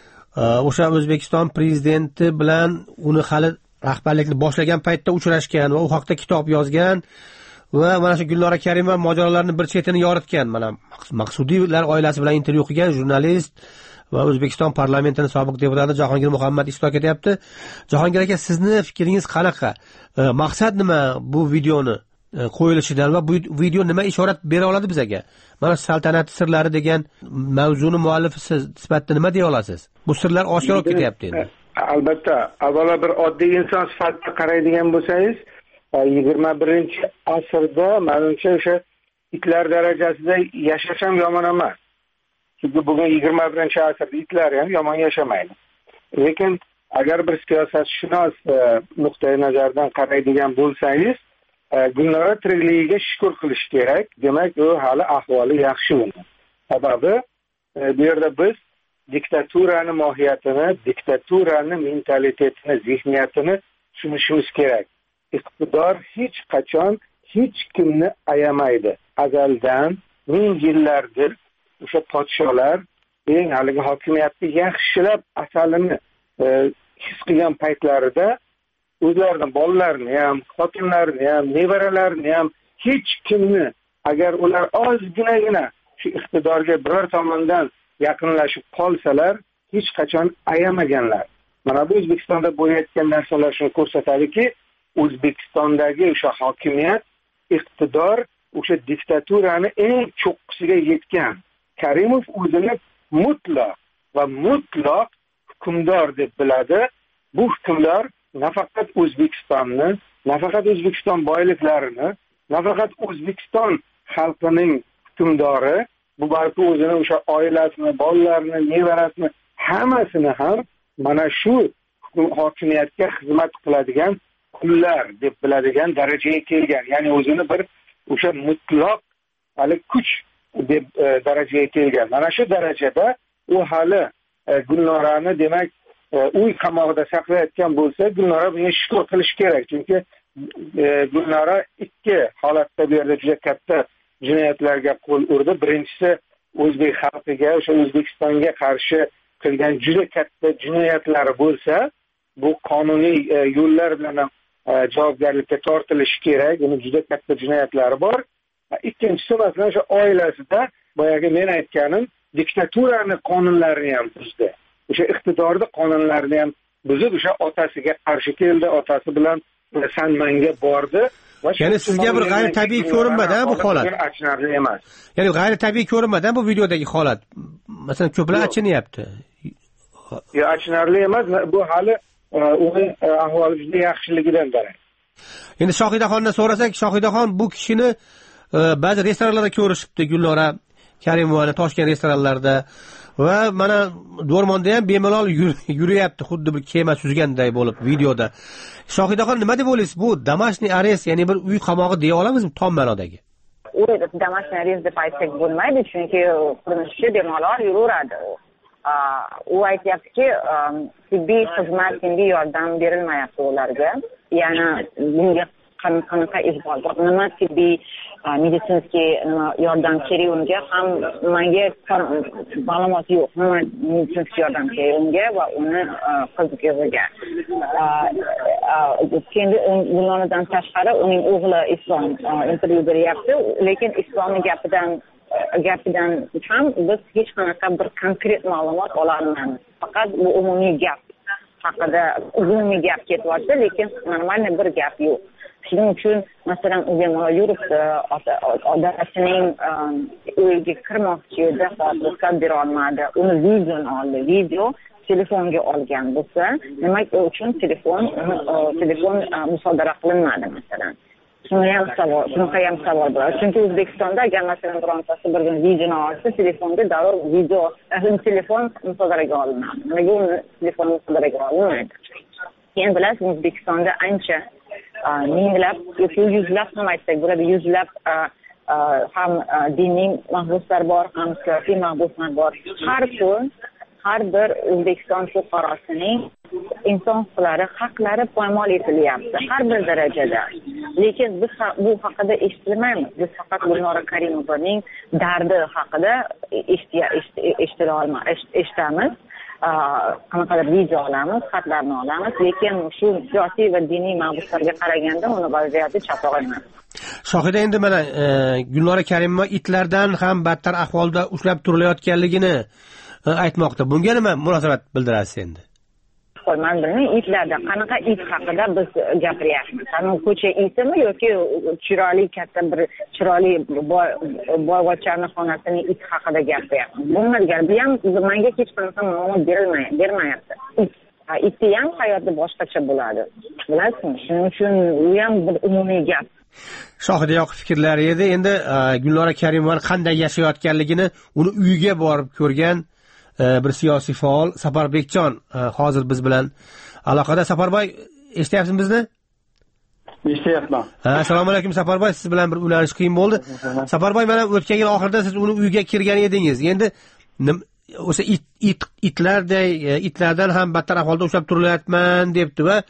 o'sha O'zbekiston prezidenti bilan uni hali rahbarlikni boshlagan paytda uchrashgan va u haqda kitob yozgan va mana shu Gulnora Karimova mojarolarning bir chetini yoritgan. Mana Maqsudiylar oilasi bilan intervyu qilgan jurnalist va O'zbekiston parlamentining sobiq deputati Jahongir Muhammad ishtirok etyapti. Jahongir aka, sizni fikringiz qanaqa? Maqsad nima bu videoni qo'yilishidan va bu video nima ishorat bera oladi bizga? Mana saltanat sirlari degan mavzuni muallifi sifatida nima deya olasiz? Bu sirlar oshkor bo'lib ketyapti endi. Albatta, avvalo bir oddiy inson sifatida qaraydigan bo'lsangiz, yigirma birinchi asrda menimcha o'sha itlar darajasida yashash ham yomon emas. Chunki bugun yigirma birinchi asrda itlar ham yomon yashamaydi. Lekin agar bir siyosatshunos nuqtai nazaridan qaraydigan bo'lsangiz, Gulnora tirikligiga shukr qilish kerak. Demak, u hali ahvoli yaxshi uni. Sababi bu yerda biz diktaturani mohiyatini, diktaturani mentalitetini, zihniyatini tushunishimiz kerak. Iqtidor hech qachon hech kimni ayamaydi. Azaldan ming yillardir o'sha podsholar eng haligi hokimiyatni yaxshilab asalini e, his qilgan paytlarida o'zlarining bolalarini ham, xotinlarini ham, nevaralarini ham hech kimni agar ular ozginagina shu iqtidorga biror tomondan yaqinlashib qolsalar, hech qachon ayamaganlar. Mana bu O'zbekistonda bo'layotgan narsalar shuni ko'rsatadiki, O'zbekistondagi o'sha hokimiyat, iqtidor o'sha diktaturani eng cho'qqisiga yetgan. Karimov o'zini mutlaq va mutlaq hukmdor deb biladi. Bu hukmdor nafaqat O'zbekistonni, nafaqat O'zbekiston boyliklarini, nafaqat O'zbekiston xalqining hukmdori, bu balki o'zini o'sha oilasini, bolalarini, nevarasini hammasini ham mana shu hokimiyatga xizmat qiladigan qullar deb biladigan darajaga kelgan. Ya'ni o'zini bir o'sha mutlaq hali kuch deb e, darajaga kelgan. Mana shu darajada u hali e, Gulnorani demak e, uy qamog'ida saqlayotgan bo'lsa, Gulnora bunga shukr qilish kerak. Chunki e, Gulnora ikki holatda bu yerda juda katta jinoyatlarga qo'l urdi. Birinchisi o'zbek xalqiga, o'sha O'zbekistonga qarshi qilgan juda katta jinoyatlari bo'lsa, bu qonuniy e, yo'llar bilan ham e, javobgarlikka tortilishi kerak. Uni juda katta jinoyatlari bor. Ikkinchisi masalan o'sha oilasida boyagi men aytganim diktaturani qonunlarini ham buzdi. O'sha iqtidorni qonunlarini ham buzib, o'sha otasiga qarshi keldi, otasi bilan sanmanga bordi. Ya'ni sizga bir g'ayri tabiiy ko'rinmadi bu holat. Achinarli emas. Ya'ni g'ayri tabiiy ko'rinmadi bu videodagi holat. Masalan, ko'plar achinyapti. Yo, achinarli emas, bu hali uning ahvoli juda yaxshiligidan darak. Endi Shohidaxondan so'rasak, Shohidaxon bu kishini ba'zi restoranlarda ko'rishibdi, Gulnora Karimovani Toshkent restoranlarida va mana Do'rmonda ham bemalol yuriyapti, xuddi bir kema suzganday bo'lib videoda. Shohidaxon, nima deb o'ylaysiz? Bu домашний areст, ya'ni bir uy qamog'i deya olamizmi tom ma'nodagi? U домашний areст deb aytsak bo'lmaydi, chunki qilmishi bemalol yuraveradi. U aytyaptiki, tibbiy xizmat, tibbiy yordam berilmayapti ularga. Ya'ni bunga qanaqa izbor bor, nima tibbiy meditsinskiy yordam kerak unga ham menga ma'lumot yo'q. Nima meditsinskiy yordam kerak unga va uni qiziga. Kendi bundan tashqari uning o'g'li Islom intervyu beryapti, lekin Islomning gapidan gapidan ham biz hech qanaqa bir konkret ma'lumot ololmaymiz. Faqat bu umumiy gap haqida umumiy gap ketyapti, lekin normal bir gap yo'q. Shuning uchun masalan u bemalol yuribdi, otasining uyiga kirmoqchi edi, ruxsat bera olmadi. Uni videoni oldi, video telefonga olgan bo'lsa, demak u uchun telefon telefon musodara qilinmadi masalan. shuni ham savol shunaqa ham savol bo'ladi. Chunki O'zbekistonda agar masalan birontasi bir kun videoni olsa, telefonda darrov video telefon musodaraga olinadi. Nega uni telefon musodaraga olinmaydi? Keyin bilasiz, O'zbekistonda ancha minglab yoki yuzlab ham aytsak bo'ladi, yuzlab ham diniy mahbuslar bor, ham siyosiy mahbuslar bor. Har kun har bir O'zbekiston fuqarosining inson huquqlari, haqlari poymol etilyapti har bir darajada. Lekin biz bu haqida eshitilmaymiz. Biz faqat Gulnora Karimovaning dardi haqida eshitamiz. Qanaqadir video olamiz, xatlarni olamiz, lekin shu siyosiy va diniy mahbuslarga qaraganda uni vaziyati chatoq emas. Shohida, endi mana Gulnora Karimova itlardan ham battar ahvolda ushlab turilayotganligini aytmoqda. Bunga nima munosabat bildirasiz endi? Men bilmayman, itlarda qanaqa it haqida biz gapiryapmiz. Qani ko'cha itimi yoki chiroyli katta bir chiroyli boyvachchaning xonasining it haqida gapiryapmiz. Bundan bu ham menga hech qanaqa ma'lumot berilmayapti, bermayapti. Itni ham hayoti boshqacha bo'ladi. Bilasizmi? Shuning uchun u ham bir umumiy gap. Shohida yoqib fikrlari edi. Endi Gulnora Karimova qanday yashayotganligini uni uyiga borib ko'rgan bir siyosiy faol Saparbekjon hozir biz bilan aloqada. Saparboy, eshityapsizmi bizni? Eshityapman. Assalomu alaykum Saparboy, siz bilan bir ulanish qiyin bo'ldi. Saparboy, mana o'tgan yil oxirida siz uni uyiga kirgan edingiz. Endi o'sha it, it itlarday itlardan ham battar ahvolda ushlab turilyapman debdi va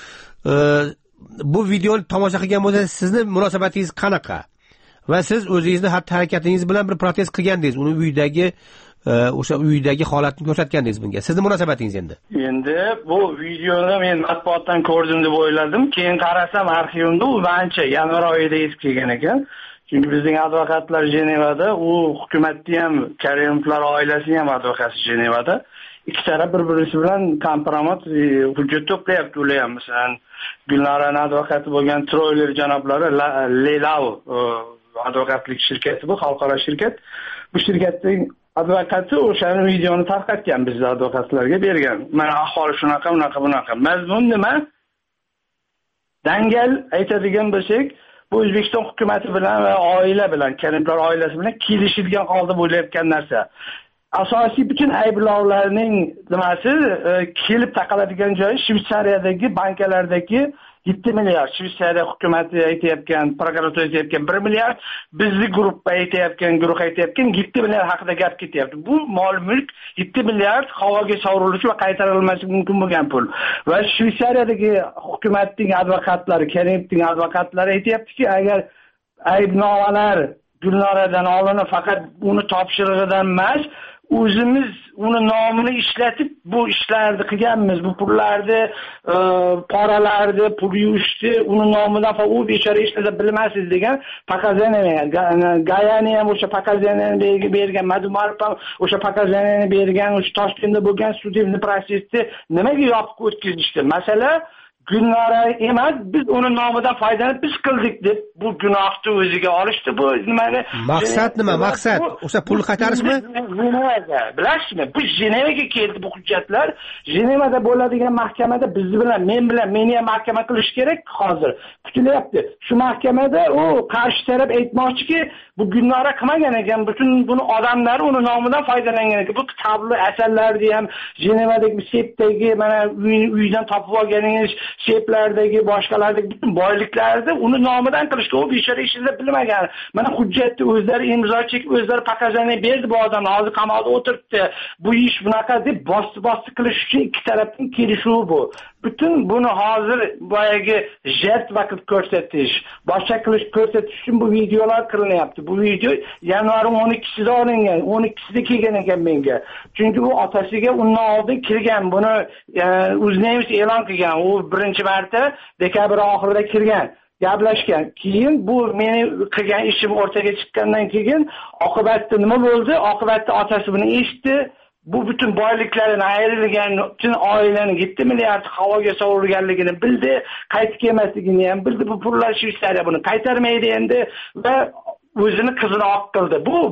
bu videoni tomosha qilgan bo'lsangiz sizni munosabatingiz qanaqa? Va siz o'zingizni xatti-harakatingiz bilan bir protest qilgandingiz, uni uyidagi o'sha uydagi holatni ko'rsatgandingiz bunga. Sizning munosabatingiz endi? Endi bu videoni men matbuotdan ko'rdim deb o'yladim. Keyin qarasam arxivimda u ancha yanvar oyida yetib kelgan ekan. Chunki bizning advokatlar Jenevada, u hukumatni ham, Karimovlar oilasining ham advokati Jenevada. Ikki taraf bir-birisi bilan kompromat hujjat to'playapti. Ular ham masalan Gulnoraning advokati bo'lgan Troyler janoblari Lelau advokatlik shirkati, bu xalqaro shirkat. Bu shirkatning advokati o'shani videoni tarqatgan, bizning advokatlarga bergan. Mana ahvol shunaqa, bunaqa, bunaqa. Mazmun nima? Dangal aytadigan bo'lsak, bu O'zbekiston hukumatı bilan va oila bilan, Karimovlar oilasi bilan kelishilgan holda bo'layotgan narsa. Asosiy bütün ayblovlarning nimasi kelib taqaladigan joyi Shveysariyadagi bankalardagi yetti milliard, Shveysariya hukumati aytayotgan, prokuratura aytayotgan bir milliard, bizning guruh aytayotgan, guruh aytayotgan yetti milliard haqida gap ketyapti. Bu mol mulk yetti milliard havoga sovrilishi va qaytarilmasligi mumkin bo'lgan pul. Va Shveysariyadagi hukumatning advokatlari, Karimovning advokatlari aytayaptiki, agar aybnomalar Gulnoradan olinib faqat uni topshirig'idan emas, o'zimiz uni nomini ishlatib bu ishlarni qilganmiz, bu pullarni, paralarni, pul yuvishni uni nomidan fa u bechora ishlada bilmaysiz degan Pakazaniyani, Gayani ham o'sha Pakazaniyani bergan, Madumarov ham o'sha Pakazaniyani bergan, o'sha Toshkentda bo'lgan sudivni protsessni nimaga yopib o'tkazishdi? Masala Gulnora emas, biz uni nomidan foydalanib biz qildik deb bu gunohni o'ziga olishdi. Bu nimani? Maqsad nima? Maqsad o'sha pul qaytarishmi? Bilasizmi? Bu Jenevaga keldi bu hujjatlar. Jenevada bo'ladigan mahkamada biz bilan, men bilan meni ham mahkama qilish kerak hozir. Kutilyapti. Shu mahkamada u qarshi taraf aytmoqchiki, bu Gulnora qilmagan ekan, butun buni odamlar uni nomidan foydalangan ekan. Bu tablo asarlarni ham Jenevadagi sepdagi mana uydan topib olganingiz seplardagi, boshqalardagi bütün boyliklarni uni nomidan qilishdi. U bechora ishida bilmagan. Mana hujjatni o'zlari imzo chekib, o'zlari Pakazaniya berdi bu odam. Hozir qamoqda o'tiribdi. Bu ish bunaqa deb bosti-bosti qilish uchun ikki tarafning kelishuvi bu. Bütün buni hozir boyagi jet vaqt ko'rsatish, boshqa qilish ko'rsatish uchun bu videolar qilinyapti. Bu video yanvarning o'n ikkisida olingan, o'n ikkisida kelgan ekan menga. Chunki u otasiga undan oldin kirgan, buni UzNews e'lon qilgan. U birinchi marta dekabr oxirida kirgan, gaplashgan. Keyin bu meni qilgan ishim o'rtaga chiqqandan keyin oqibatda nima bo'ldi? Oqibatda otasi buni eshitdi. Bu bütün boyliklarini ayrilgan bütün oilaning yetti milliard havoga sovurilganligini bildi, qaytib kelmasligini ham bildi. Bu pullar Shveysariya buni qaytarmaydi endi va o'zini qizini olib qildi. Bu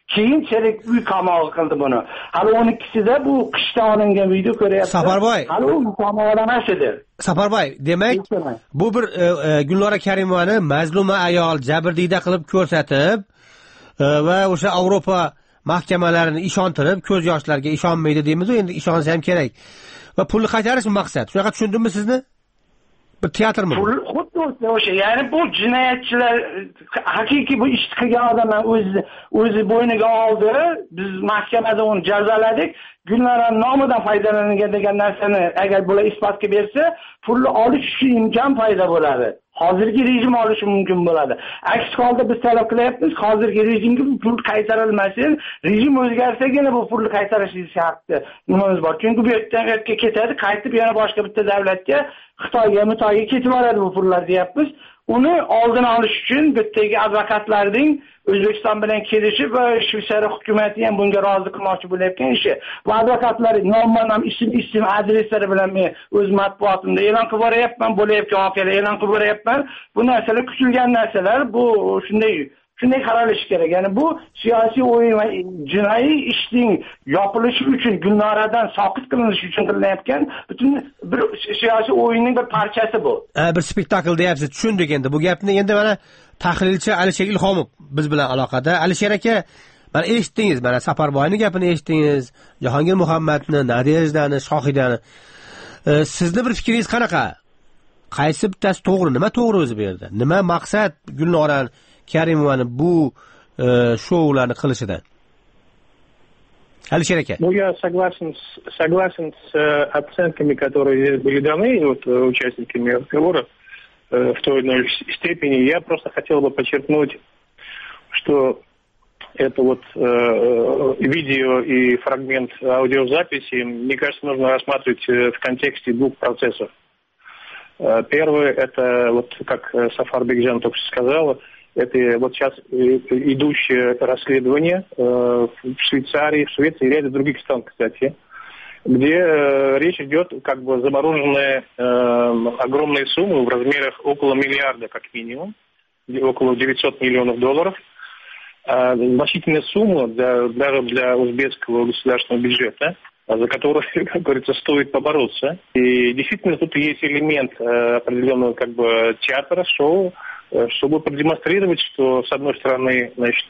keyinchalik uy qamog'i qildi buni. Hali o'n ikkisida bu qishda olingan video ko'ryapsiz. Safarboy. Hali u qamog'idan emas edi. Safarboy, demak, bu bir e, e, Gulnora Karimovani mazluma ayol jabrdiyda qilib ko'rsatib e, va o'sha Yevropa mahkamalarini ishontirib, ko'z yoshlarga ishonmaydi deymiz, endi ishonsa ham kerak. Va pulni qaytarishmi maqsad? Shunaqa tushundimmi sizni? Bir teatrmi bu? Xuddi o'sha, ya'ni bu jinoyatchilar haqiqiy bu ishni qilgan odamlar o'zi o'zi bo'yniga oldi. Biz mahkamada uni jazoladik. Gulnoraning nomidan foydalangan degan narsani agar bular isbotga bersa, pulni olish uchun imkon paydo bo'ladi. Hozirgi rejim olishi mumkin bo'ladi. Aks holda biz talab qilyapmiz, hozirgi rejimga bu pul qaytarilmasin. Rejim o'zgarsagina bu pulni qaytarishingiz haqida nimamiz bor. Chunki bu yerdan u yerga ketadi, qaytib yana boshqa bitta davlatga, Xitoyga, Mitoyga ketib boradi bu pullar deyapmiz. Uni oldini olish uchun bu yerdagi advokatlarning O'zbekiston bilan kelishib va Shveysariya hukumati ham bunga rozi qilmoqchi bo'layotgan ishi. Bu advokatlar nomma-nom ism, ism, adreslari bilan men o'z matbuotimda e'lon qilib boryapman, bo'layotgan voqealar e'lon qilib boryapman. Bu narsalar kutilgan narsalar, bu shunday shunday qaralishi kerak. Ya'ni bu siyosiy o'yin va jinoiy ishning yopilishi uchun, Gulnoradan soqit qilinishi uchun qilinayotgan butun bir siyosiy o'yinning bir parchasi bu. Ha, bir spektakl deyapsiz. Tushundik endi. Bu gapni endi mana tahlilchi Alisher Ilhomov biz bilan aloqada. Alisher aka, mana eshitdingiz, mana Safarboyning gapini eshitdingiz, Jahongir Muhammadni, Nadejdani, Shohidani. E, sizni bir fikringiz qanaqa? Qaysi bittasi to'g'ri? Nima to'g'ri o'zi bu yerda? Nima maqsad Gulnora Karimovani bu e, shoularni qilishidan? Alisher aka. Ну, я согласен с, согласен с э, оценками, которые были даны вот, участниками разговора э, в той или иной степени. Я просто хотел бы подчеркнуть, что это вот э, видео и фрагмент аудиозаписи, мне кажется, нужно рассматривать в контексте двух процессов. Э, первый, это, вот как Сафар Бекжан только что сказала, это вот сейчас идущее расследование э, в Швейцарии, в Швеции и ряде других стран, кстати, где э, речь идет как бы замороженные э, огромные суммы в размерах около миллиарда как минимум, около девятьсот миллионов долларов. Э, значительная сумма для, даже для узбекского государственного бюджета, за которую, как говорится, стоит побороться. И действительно тут есть элемент э, определенного как бы театра, шоу, чтобы продемонстрировать, что, с одной стороны, значит,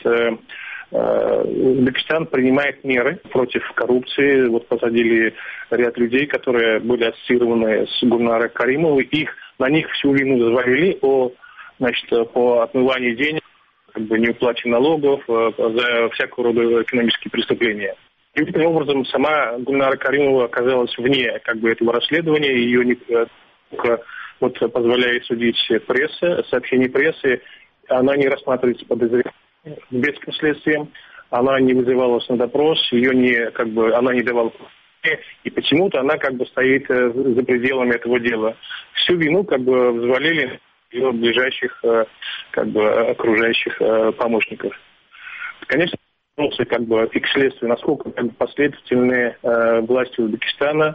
Узбекистан принимает меры против коррупции. Вот посадили ряд людей, которые были ассоциированы с Гульнарой Каримовой. Их, на них всю вину взвалили о, значит, по отмыванию денег, как бы неуплате налогов, за всякого рода экономические преступления. И таким образом сама Гульнара Каримова оказалась вне как бы этого расследования. Ее не только вот позволяет судить пресса, сообщения прессы, она не рассматривается подозрением узбекским следствием, она не вызывалась на допрос, ее не, как бы, она не давала, и почему-то она как бы стоит за пределами этого дела. Всю вину как бы взвалили ее ближайших, как бы, окружающих помощников. Конечно, как бы и к следствию, насколько как бы, последовательные власти Узбекистана,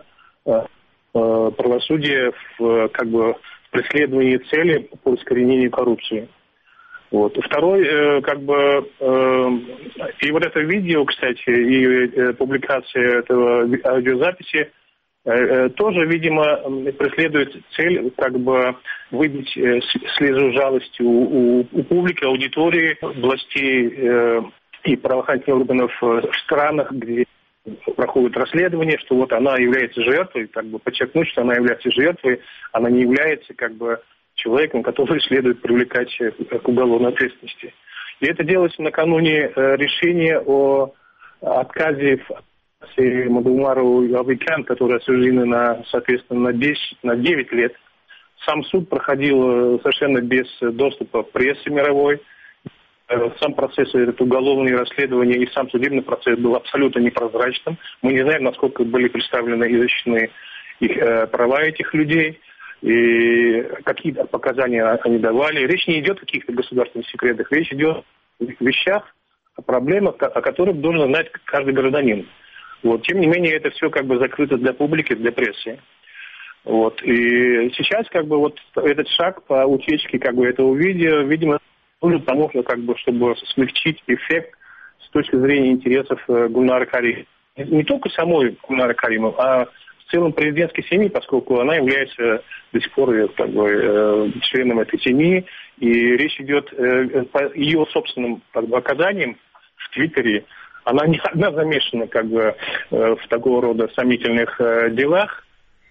правосудие в, как бы, в преследовании цели по искоренению коррупции. Вот. Второй, э, как бы, э, и вот это видео, кстати, и э, публикация этого аудиозаписи э, э, тоже, видимо, преследует цель, как бы, выбить э, слезу жалости у, у, у публики, аудитории, властей э, и правоохранительных органов в странах, где проходит расследование, что вот она является жертвой, как бы подчеркнуть, что она является жертвой, она не является как бы человеком, который следует привлекать к уголовной ответственности. И это делается накануне э, решения о отказе в Мадумару и Абикян, которые осуждены на, соответственно, на десять, на девять лет. Сам суд проходил совершенно без доступа прессы мировой. Сам процесс, это уголовное расследование и сам судебный процесс был абсолютно непрозрачным. Мы не знаем, насколько были представлены и защищены их, э, права этих людей, и какие показания они давали. Речь не идет о каких-то государственных секретах, речь идет о вещах, о проблемах, о которых должен знать каждый гражданин. Вот. Тем не менее, это все как бы закрыто для публики, для прессы. Вот. И сейчас как бы вот этот шаг по утечке как бы этого видео, видимо, нужен тому, как бы, чтобы смягчить эффект точки зрения интересов Гульнары Каримовой. Не только самой Гульнары Каримовой, а в целом президентской семьи, поскольку она является до сих пор как бы, членом этой семьи, и речь идет по ее собственным как бы, оказаниям в Твиттере. Она не одна замешана как бы, в такого рода сомнительных делах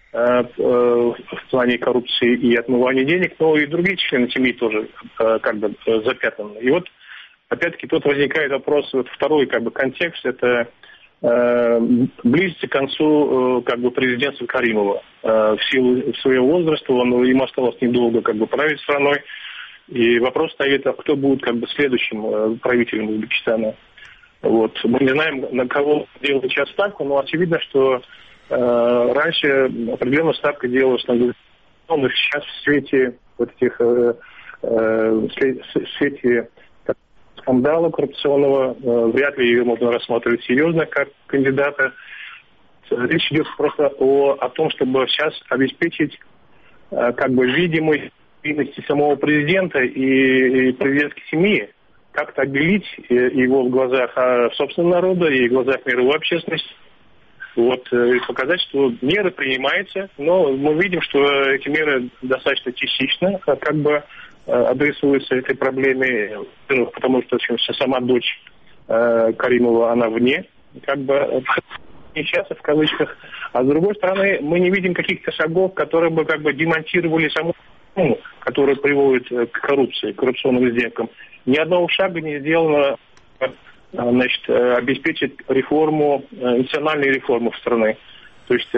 в плане коррупции и отмывания денег, но и другие члены семьи тоже как бы запятнаны. И вот опять-таки тут возникает вопрос, вот второй как бы контекст, это э, близится к концу э, как бы президентства Каримова. Э, в силу своего возраста, он, ему осталось недолго как бы править страной, и вопрос стоит, а кто будет как бы следующим э, правителем Узбекистана. Вот. Мы не знаем, на кого делать сейчас ставку, но очевидно, что э, раньше определенная ставка делалась на но сейчас в свете вот этих э, э, в свете скандала коррупционного, э, вряд ли ее можно рассматривать серьезно как кандидата. Речь идет просто о, о том, чтобы сейчас обеспечить э, как бы видимость видности самого президента и, и президентской семьи, как-то обелить его в глазах собственного народа и в глазах мировой общественности. Вот, и показать, что меры принимаются, но мы видим, что эти меры достаточно частично как бы адресуются этой проблеме, потому что сама дочь э, Каримова, она вне, как бы несчастья в кавычках, а с другой стороны мы не видим каких-то шагов, которые бы как бы демонтировали саму, ну, которые приводят к коррупции, к коррупционным издевкам. Ни одного шага не сделано, значит, обеспечить реформу, национальную реформу в стране. То есть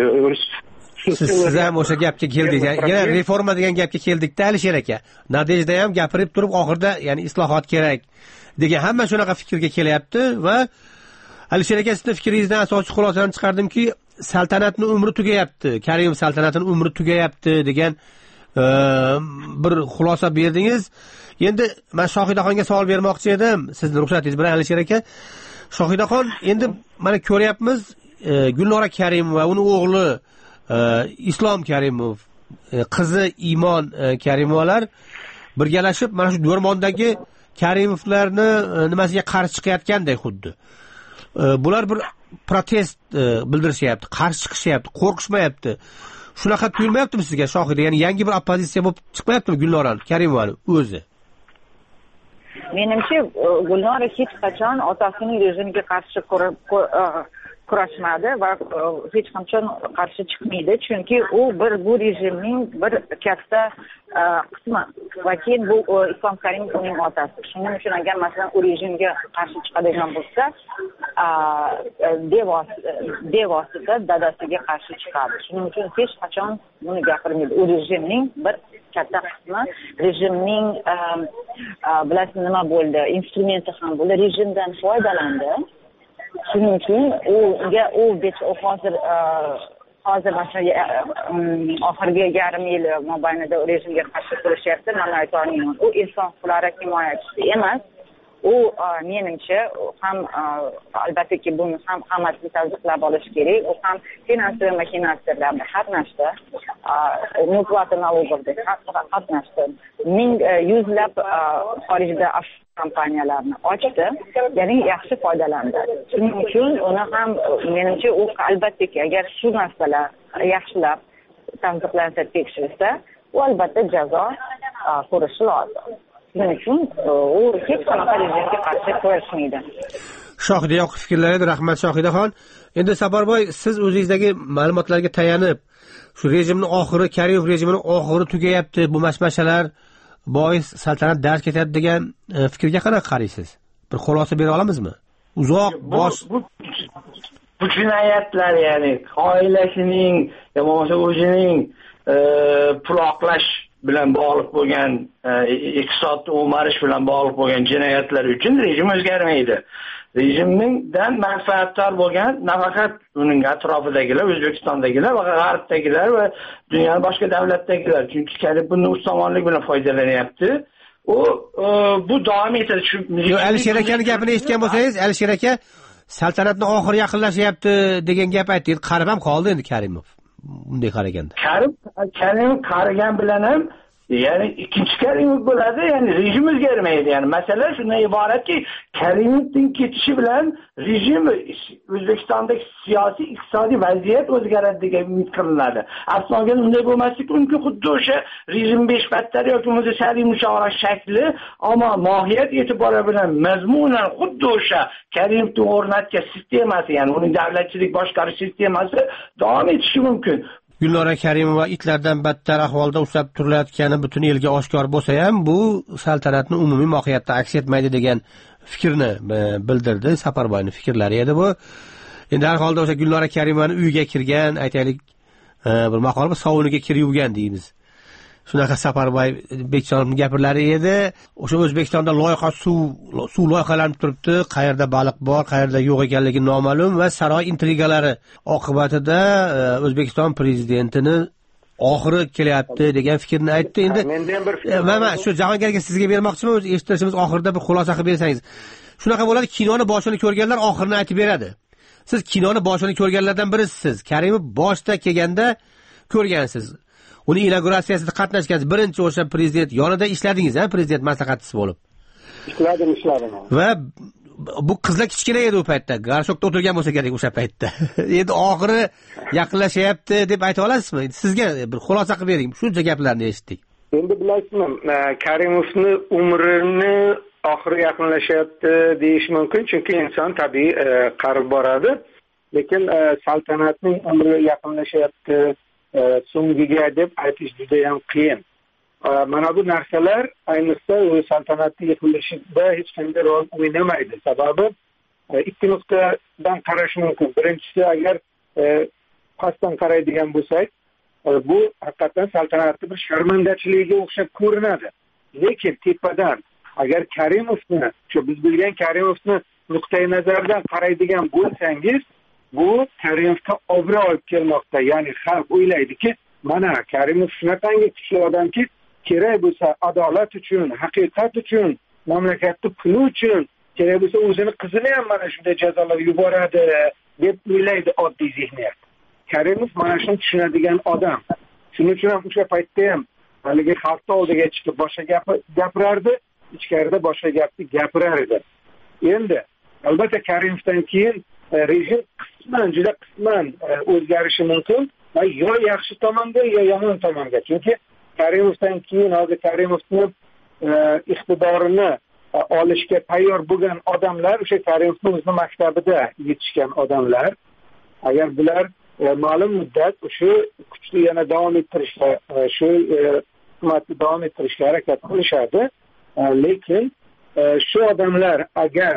siz ham o'sha gapga keldik. Yana reforma degan gapga keldik-da Alisher aka. Nadejda ham gapirib turib oxirida ya'ni islohot kerak degan hamma shunaqa fikrga kelyapti va Alisher aka sizning fikringizdan asosiy xulosalarni chiqardimki, saltanatning umri tugayapti, Karimov saltanatining umri tugayapti degan bir xulosa berdingiz. Endi men Shohidaxonga savol bermoqchi edim, sizning ruxsatingiz bilan Alisher aka. Shohidaxon, endi mana ko'ryapmiz, Gulnora Karimova va uning o'g'li Islom Karimov, qizi Imon Karimovalar birgalashib mana shu Do'rmondagi Karimovlarni nimasiga qarshi chiqayotgandek xuddi. Bular bir protest bildirishyapti, qarshi chiqishyapti, qo'rqishmayapti. Shunaqa tuyulmayaptimi sizga Shohida? Ya'ni yangi bir oppozitsiya bo'lib chiqmayaptimi Gulnora Karimovani o'zi? Menimcha Gulnora hech qachon otasining rejimiga qarshi kurashmadi va hech qachon qarshi chiqmaydi, chunki u bir bu rejimning bir katta qismi va keyin bu Islom Karimov uning otasi. Shuning uchun agar masalan u rejimga qarshi chiqadigan bo'lsa, bevosita dadasiga qarshi chiqadi. Shuning uchun hech qachon buni gapirmaydi. U rejimning bir katta qismi, rejimning bilasiz nima bo'ldi, instrumenti ham bo'ldi, rejimdan foydalandi. Shuning uchun unga u hozir hozir mana oxirgi yarim yil mobaynida rejimga qarshi kurashyapti, mana ayta olmayman. U inson huquqlari himoyachisi emas. U menimcha ham albattaki buni ham hammasini tasdiqlab olish kerak. U ham finansiy mashinatsiyalarda qatnashdi. Mutlaqo налоговda qatnashdi. Ming yuzlab xorijda kompaniyalarni ochdi, ya'ni yaxshi foydalandi. Shuning uchun uni ham menimcha u albattaki agar shu narsalar yaxshilab tasdiqlansa, tekshirilsa, u albatta jazo ko'rishi lozim. Shuning uchun u hech qanaqa rejimga qarshi kurashmaydi. Shohida yoqib fikrlariga rahmat Shohidaxon. Endi Safarboy, siz o'zingizdagi ma'lumotlarga tayanib, shu rejimning oxiri, Karimov rejimining oxiri tugayapti, bu mashmashalar bois saltanat darz ketadi degan fikrga qanaqa qaraysiz? Bir xulosa bera olamizmi? Uzoq bosh bu jinoyatlar, ya'ni oilasining yoki o'zining pul oqlash bilan bog'liq bo'lgan, iqtisodni o'marish bilan bog'liq bo'lgan jinoyatlar uchun rejim o'zgarmaydi. Rejimdan manfaatdor bo'lgan nafaqat uning atrofidagilar, O'zbekistondagilar va G'arbdagilar va dunyoning boshqa davlatdagilar, chunki Karimov bundan ustomonlik bilan foydalanyapti. U bu davom etadi. Yo, Alisher akaning gapini eshitgan bo'lsangiz, Alisher aka saltanatning oxiri yaqinlashyapti degan gap aytdi. Qarib ham qoldi endi Karimov. Bunday qaraganda. Karim Karimov qaragan bilan ham ya'ni ikkinchi Karimov bo'ladi, ya'ni rejim o'zgarmaydi. Ya'ni masala shundan iboratki, Karimovning ketishi bilan rejim O'zbekistondagi siyosiy iqtisodiy vaziyat o'zgaradi degan umid qilinadi. Aslida unday bo'lmasligi mumkin, xuddi o'sha rejim besh battar yoki bo'lmasa sari mushorat shakli, ammo mohiyat e'tibori bilan mazmunan xuddi o'sha Karimovning o'rnatgan sistemasi, ya'ni uning davlatchilik boshqarish sistemasi davom etishi mumkin. Gulnora Karimova itlardan battar ahvolda ushlab turilayotgani butun elga oshkor bo'lsa ham, bu saltanatning umumiy mohiyatda aks etmaydi degan fikrni bildirdi. Saparboyning fikrlari edi bu. Endi har holda o'sha Gulnora Karimovani uyiga kirgan, aytaylik, bir maqol bir sovuniga kirib yurgan deymiz. Shunaqa Saparboy Bekjonovning gapirlari edi. O'sha O'zbekistonda loyiha suv suv loyihalanib turibdi, qayerda baliq bor, qayerda yo'q ekanligi noma'lum va saroy intrigalari oqibatida O'zbekiston prezidentini oxiri kelyapti degan fikrni aytdi. Endi mana shu Jahongirga sizga bermoqchiman, o'z eshitishimiz oxirida bir xulosa qilib bersangiz. Shunaqa bo'ladi, kinoni boshini ko'rganlar oxirini aytib beradi. Siz kinoni boshini ko'rganlardan birisiz. Karimov boshda kelganda ko'rgansiz. Uni inauguratsiyasida qatnashgansiz. Birinchi o'sha prezident yonida ishladingiz, ha, prezident maslahatchisi bo'lib. Ishladim, ishladim. Va bu qizlar kichkina edi u paytda. Garshokda o'tirgan bo'lsa kerak o'sha paytda. Endi oxiri yaqinlashyapti deb ayta olasizmi? Sizga bir xulosa qilib bering. Shuncha gaplarni eshitdik. Endi bilasizmi, Karimovni umrini oxiri yaqinlashyapti deyish mumkin, chunki inson tabiiy qarib boradi. Lekin saltanatning umri yaqinlashyapti so'ngiga deb aytish juda ham qiyin. Mana bu narsalar ayniqsa saltanatning yiqilishida hech qanday rol o'ynamaydi. Sababi ikki nuqtadan qarash mumkin. Birinchisi, agar pastdan qaraydigan bo'lsak, bu haqiqatan saltanatning bir sharmandachiligiga o'xshab ko'rinadi. Lekin tepadan agar Karimovni, shu biz bilgan Karimovni nuqtai nazardan qaraydigan bo'lsangiz, bu Karimovga obro' olib kelmoqda. Ya'ni xalq o'ylaydiki, mana Karimov shunaqangi kuchli odamki, kerak bo'lsa adolat uchun, haqiqat uchun, mamlakatni puli uchun, kerak bo'lsa o'zini qizini ham mana shunday jazolab yuboradi deb o'ylaydi oddiy zihniyat. Karimov mana shuni tushunadigan odam. Shuning uchun ham o'sha paytda ham haligi xalqni oldiga chiqib boshqa gap gapirardi, ichkarida boshqa gapni gapirar edi. Endi albatta Karimovdan keyin rejim qisman, juda qisman o'zgarishi mumkin va yo yaxshi tomonga, yo yomon tomonga. Chunki Karimovdan keyin hozir Karimovning iqtidorini olishga tayyor bo'lgan odamlar o'sha Karimovning o'zining maktabida yetishgan odamlar. Agar bular ma'lum muddat shu kuchni yana davom ettirishga, shu hukumatni davom ettirishga harakat qilishadi. Lekin shu odamlar agar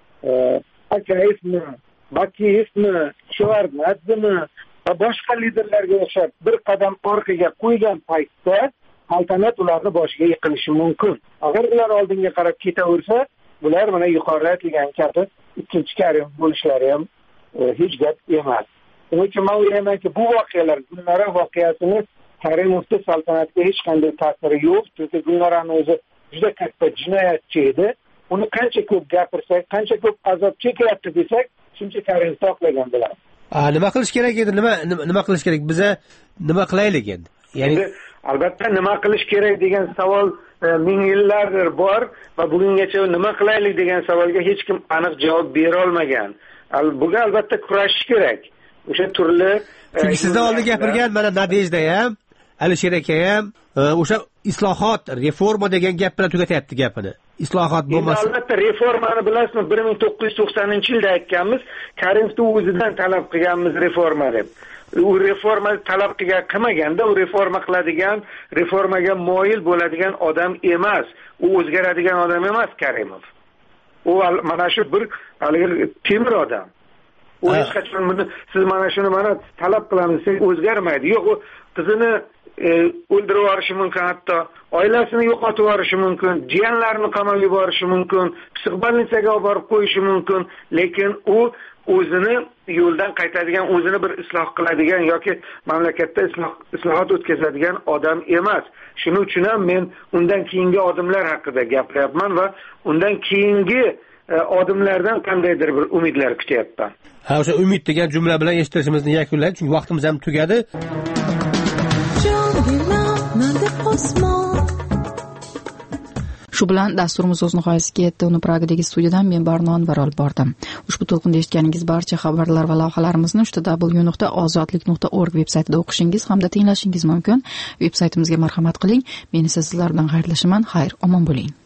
Akayevni, Bakiyevni, Shevardnadzeni va boshqa liderlarga o'xshab bir qadam orqaga qo'ygan paytda saltanat ularni boshiga yiqilishi mumkin. Agar ular oldinga qarab ketaversa, bular mana yuqorida aytilgan kabi ikkinchi Karimov bo'lishlari ham hech gap emas. Shuning uchun men o'ylaymanki, bu voqealar, Gulnora voqeasini Karimovning saltanatga hech qanday ta'siri yo'q. Chunki Gulnorani o'zi juda katta jinoyatchi edi. Uni qancha ko'p gapirsak, qancha ko'p azob chekyapti desak, shuncha Karimov oqlagan bo'ladi. A, nima qilish kerak edi? Nima nima qilish kerak? Biza nima qilaylik endi? Ya'ni albatta nima qilish kerak degan savol ming yillardir bor va bugungacha nima qilaylik degan savolga hech kim aniq javob bera olmagan. Buga albatta kurashish kerak. O'sha turli Chunki sizdan oldin gapirgan mana Nadejda ham, Alisher aka ham o'sha islohot, reforma degan gap bilan tugatyapti gapini. Islohot bo'lmasa. Albatta reformani bilasizmi, bir ming to'qqiz yuz to'qsoninchi yilda aytganmiz, Karimovning o'zidan talab qilganmiz reforma deb. U reforma talab qilgan qilmaganda, u reforma qiladigan, reformaga moyil bo'ladigan odam emas. U o'zgaradigan odam emas Karimov. U mana shu bir haligi temir odam. U hech qachon buni siz mana shuni mana talab qilamiz, siz o'zgarmaydi. Yo'q, u qizini o'ldirib yuborishi mumkin, hatto oilasini yo'qotib yuborishi mumkin, jiyanlarini qamab yuborishi mumkin, psixbolnitsaga olib borib qo'yishi mumkin, lekin u o'zini yo'ldan qaytadigan, o'zini bir isloh qiladigan yoki mamlakatda isloh islohot o'tkazadigan odam emas. Shuning uchun ham men undan keyingi odamlar haqida gapiryapman va undan keyingi odamlardan qandaydir bir umidlar kutyapman. Ha, o'sha umid degan jumla bilan eshitishimizni yakunlaylik, chunki vaqtimiz ham tugadi. Osmon Shu bilan dasturimiz o'z nihoyasiga yetdi. Uni Pragadagi studiyadan men Barno Anvar olib bordim. Ushbu to'lqinda eshitganingiz barcha xabarlar va lavhalarimizni uchta w nuqta ozodlik nuqta org veb-saytida o'qishingiz hamda tinglashingiz mumkin. Veb-saytimizga marhamat qiling. Men esa sizlar bilan xayrlashaman. Xayr, omon bo'ling.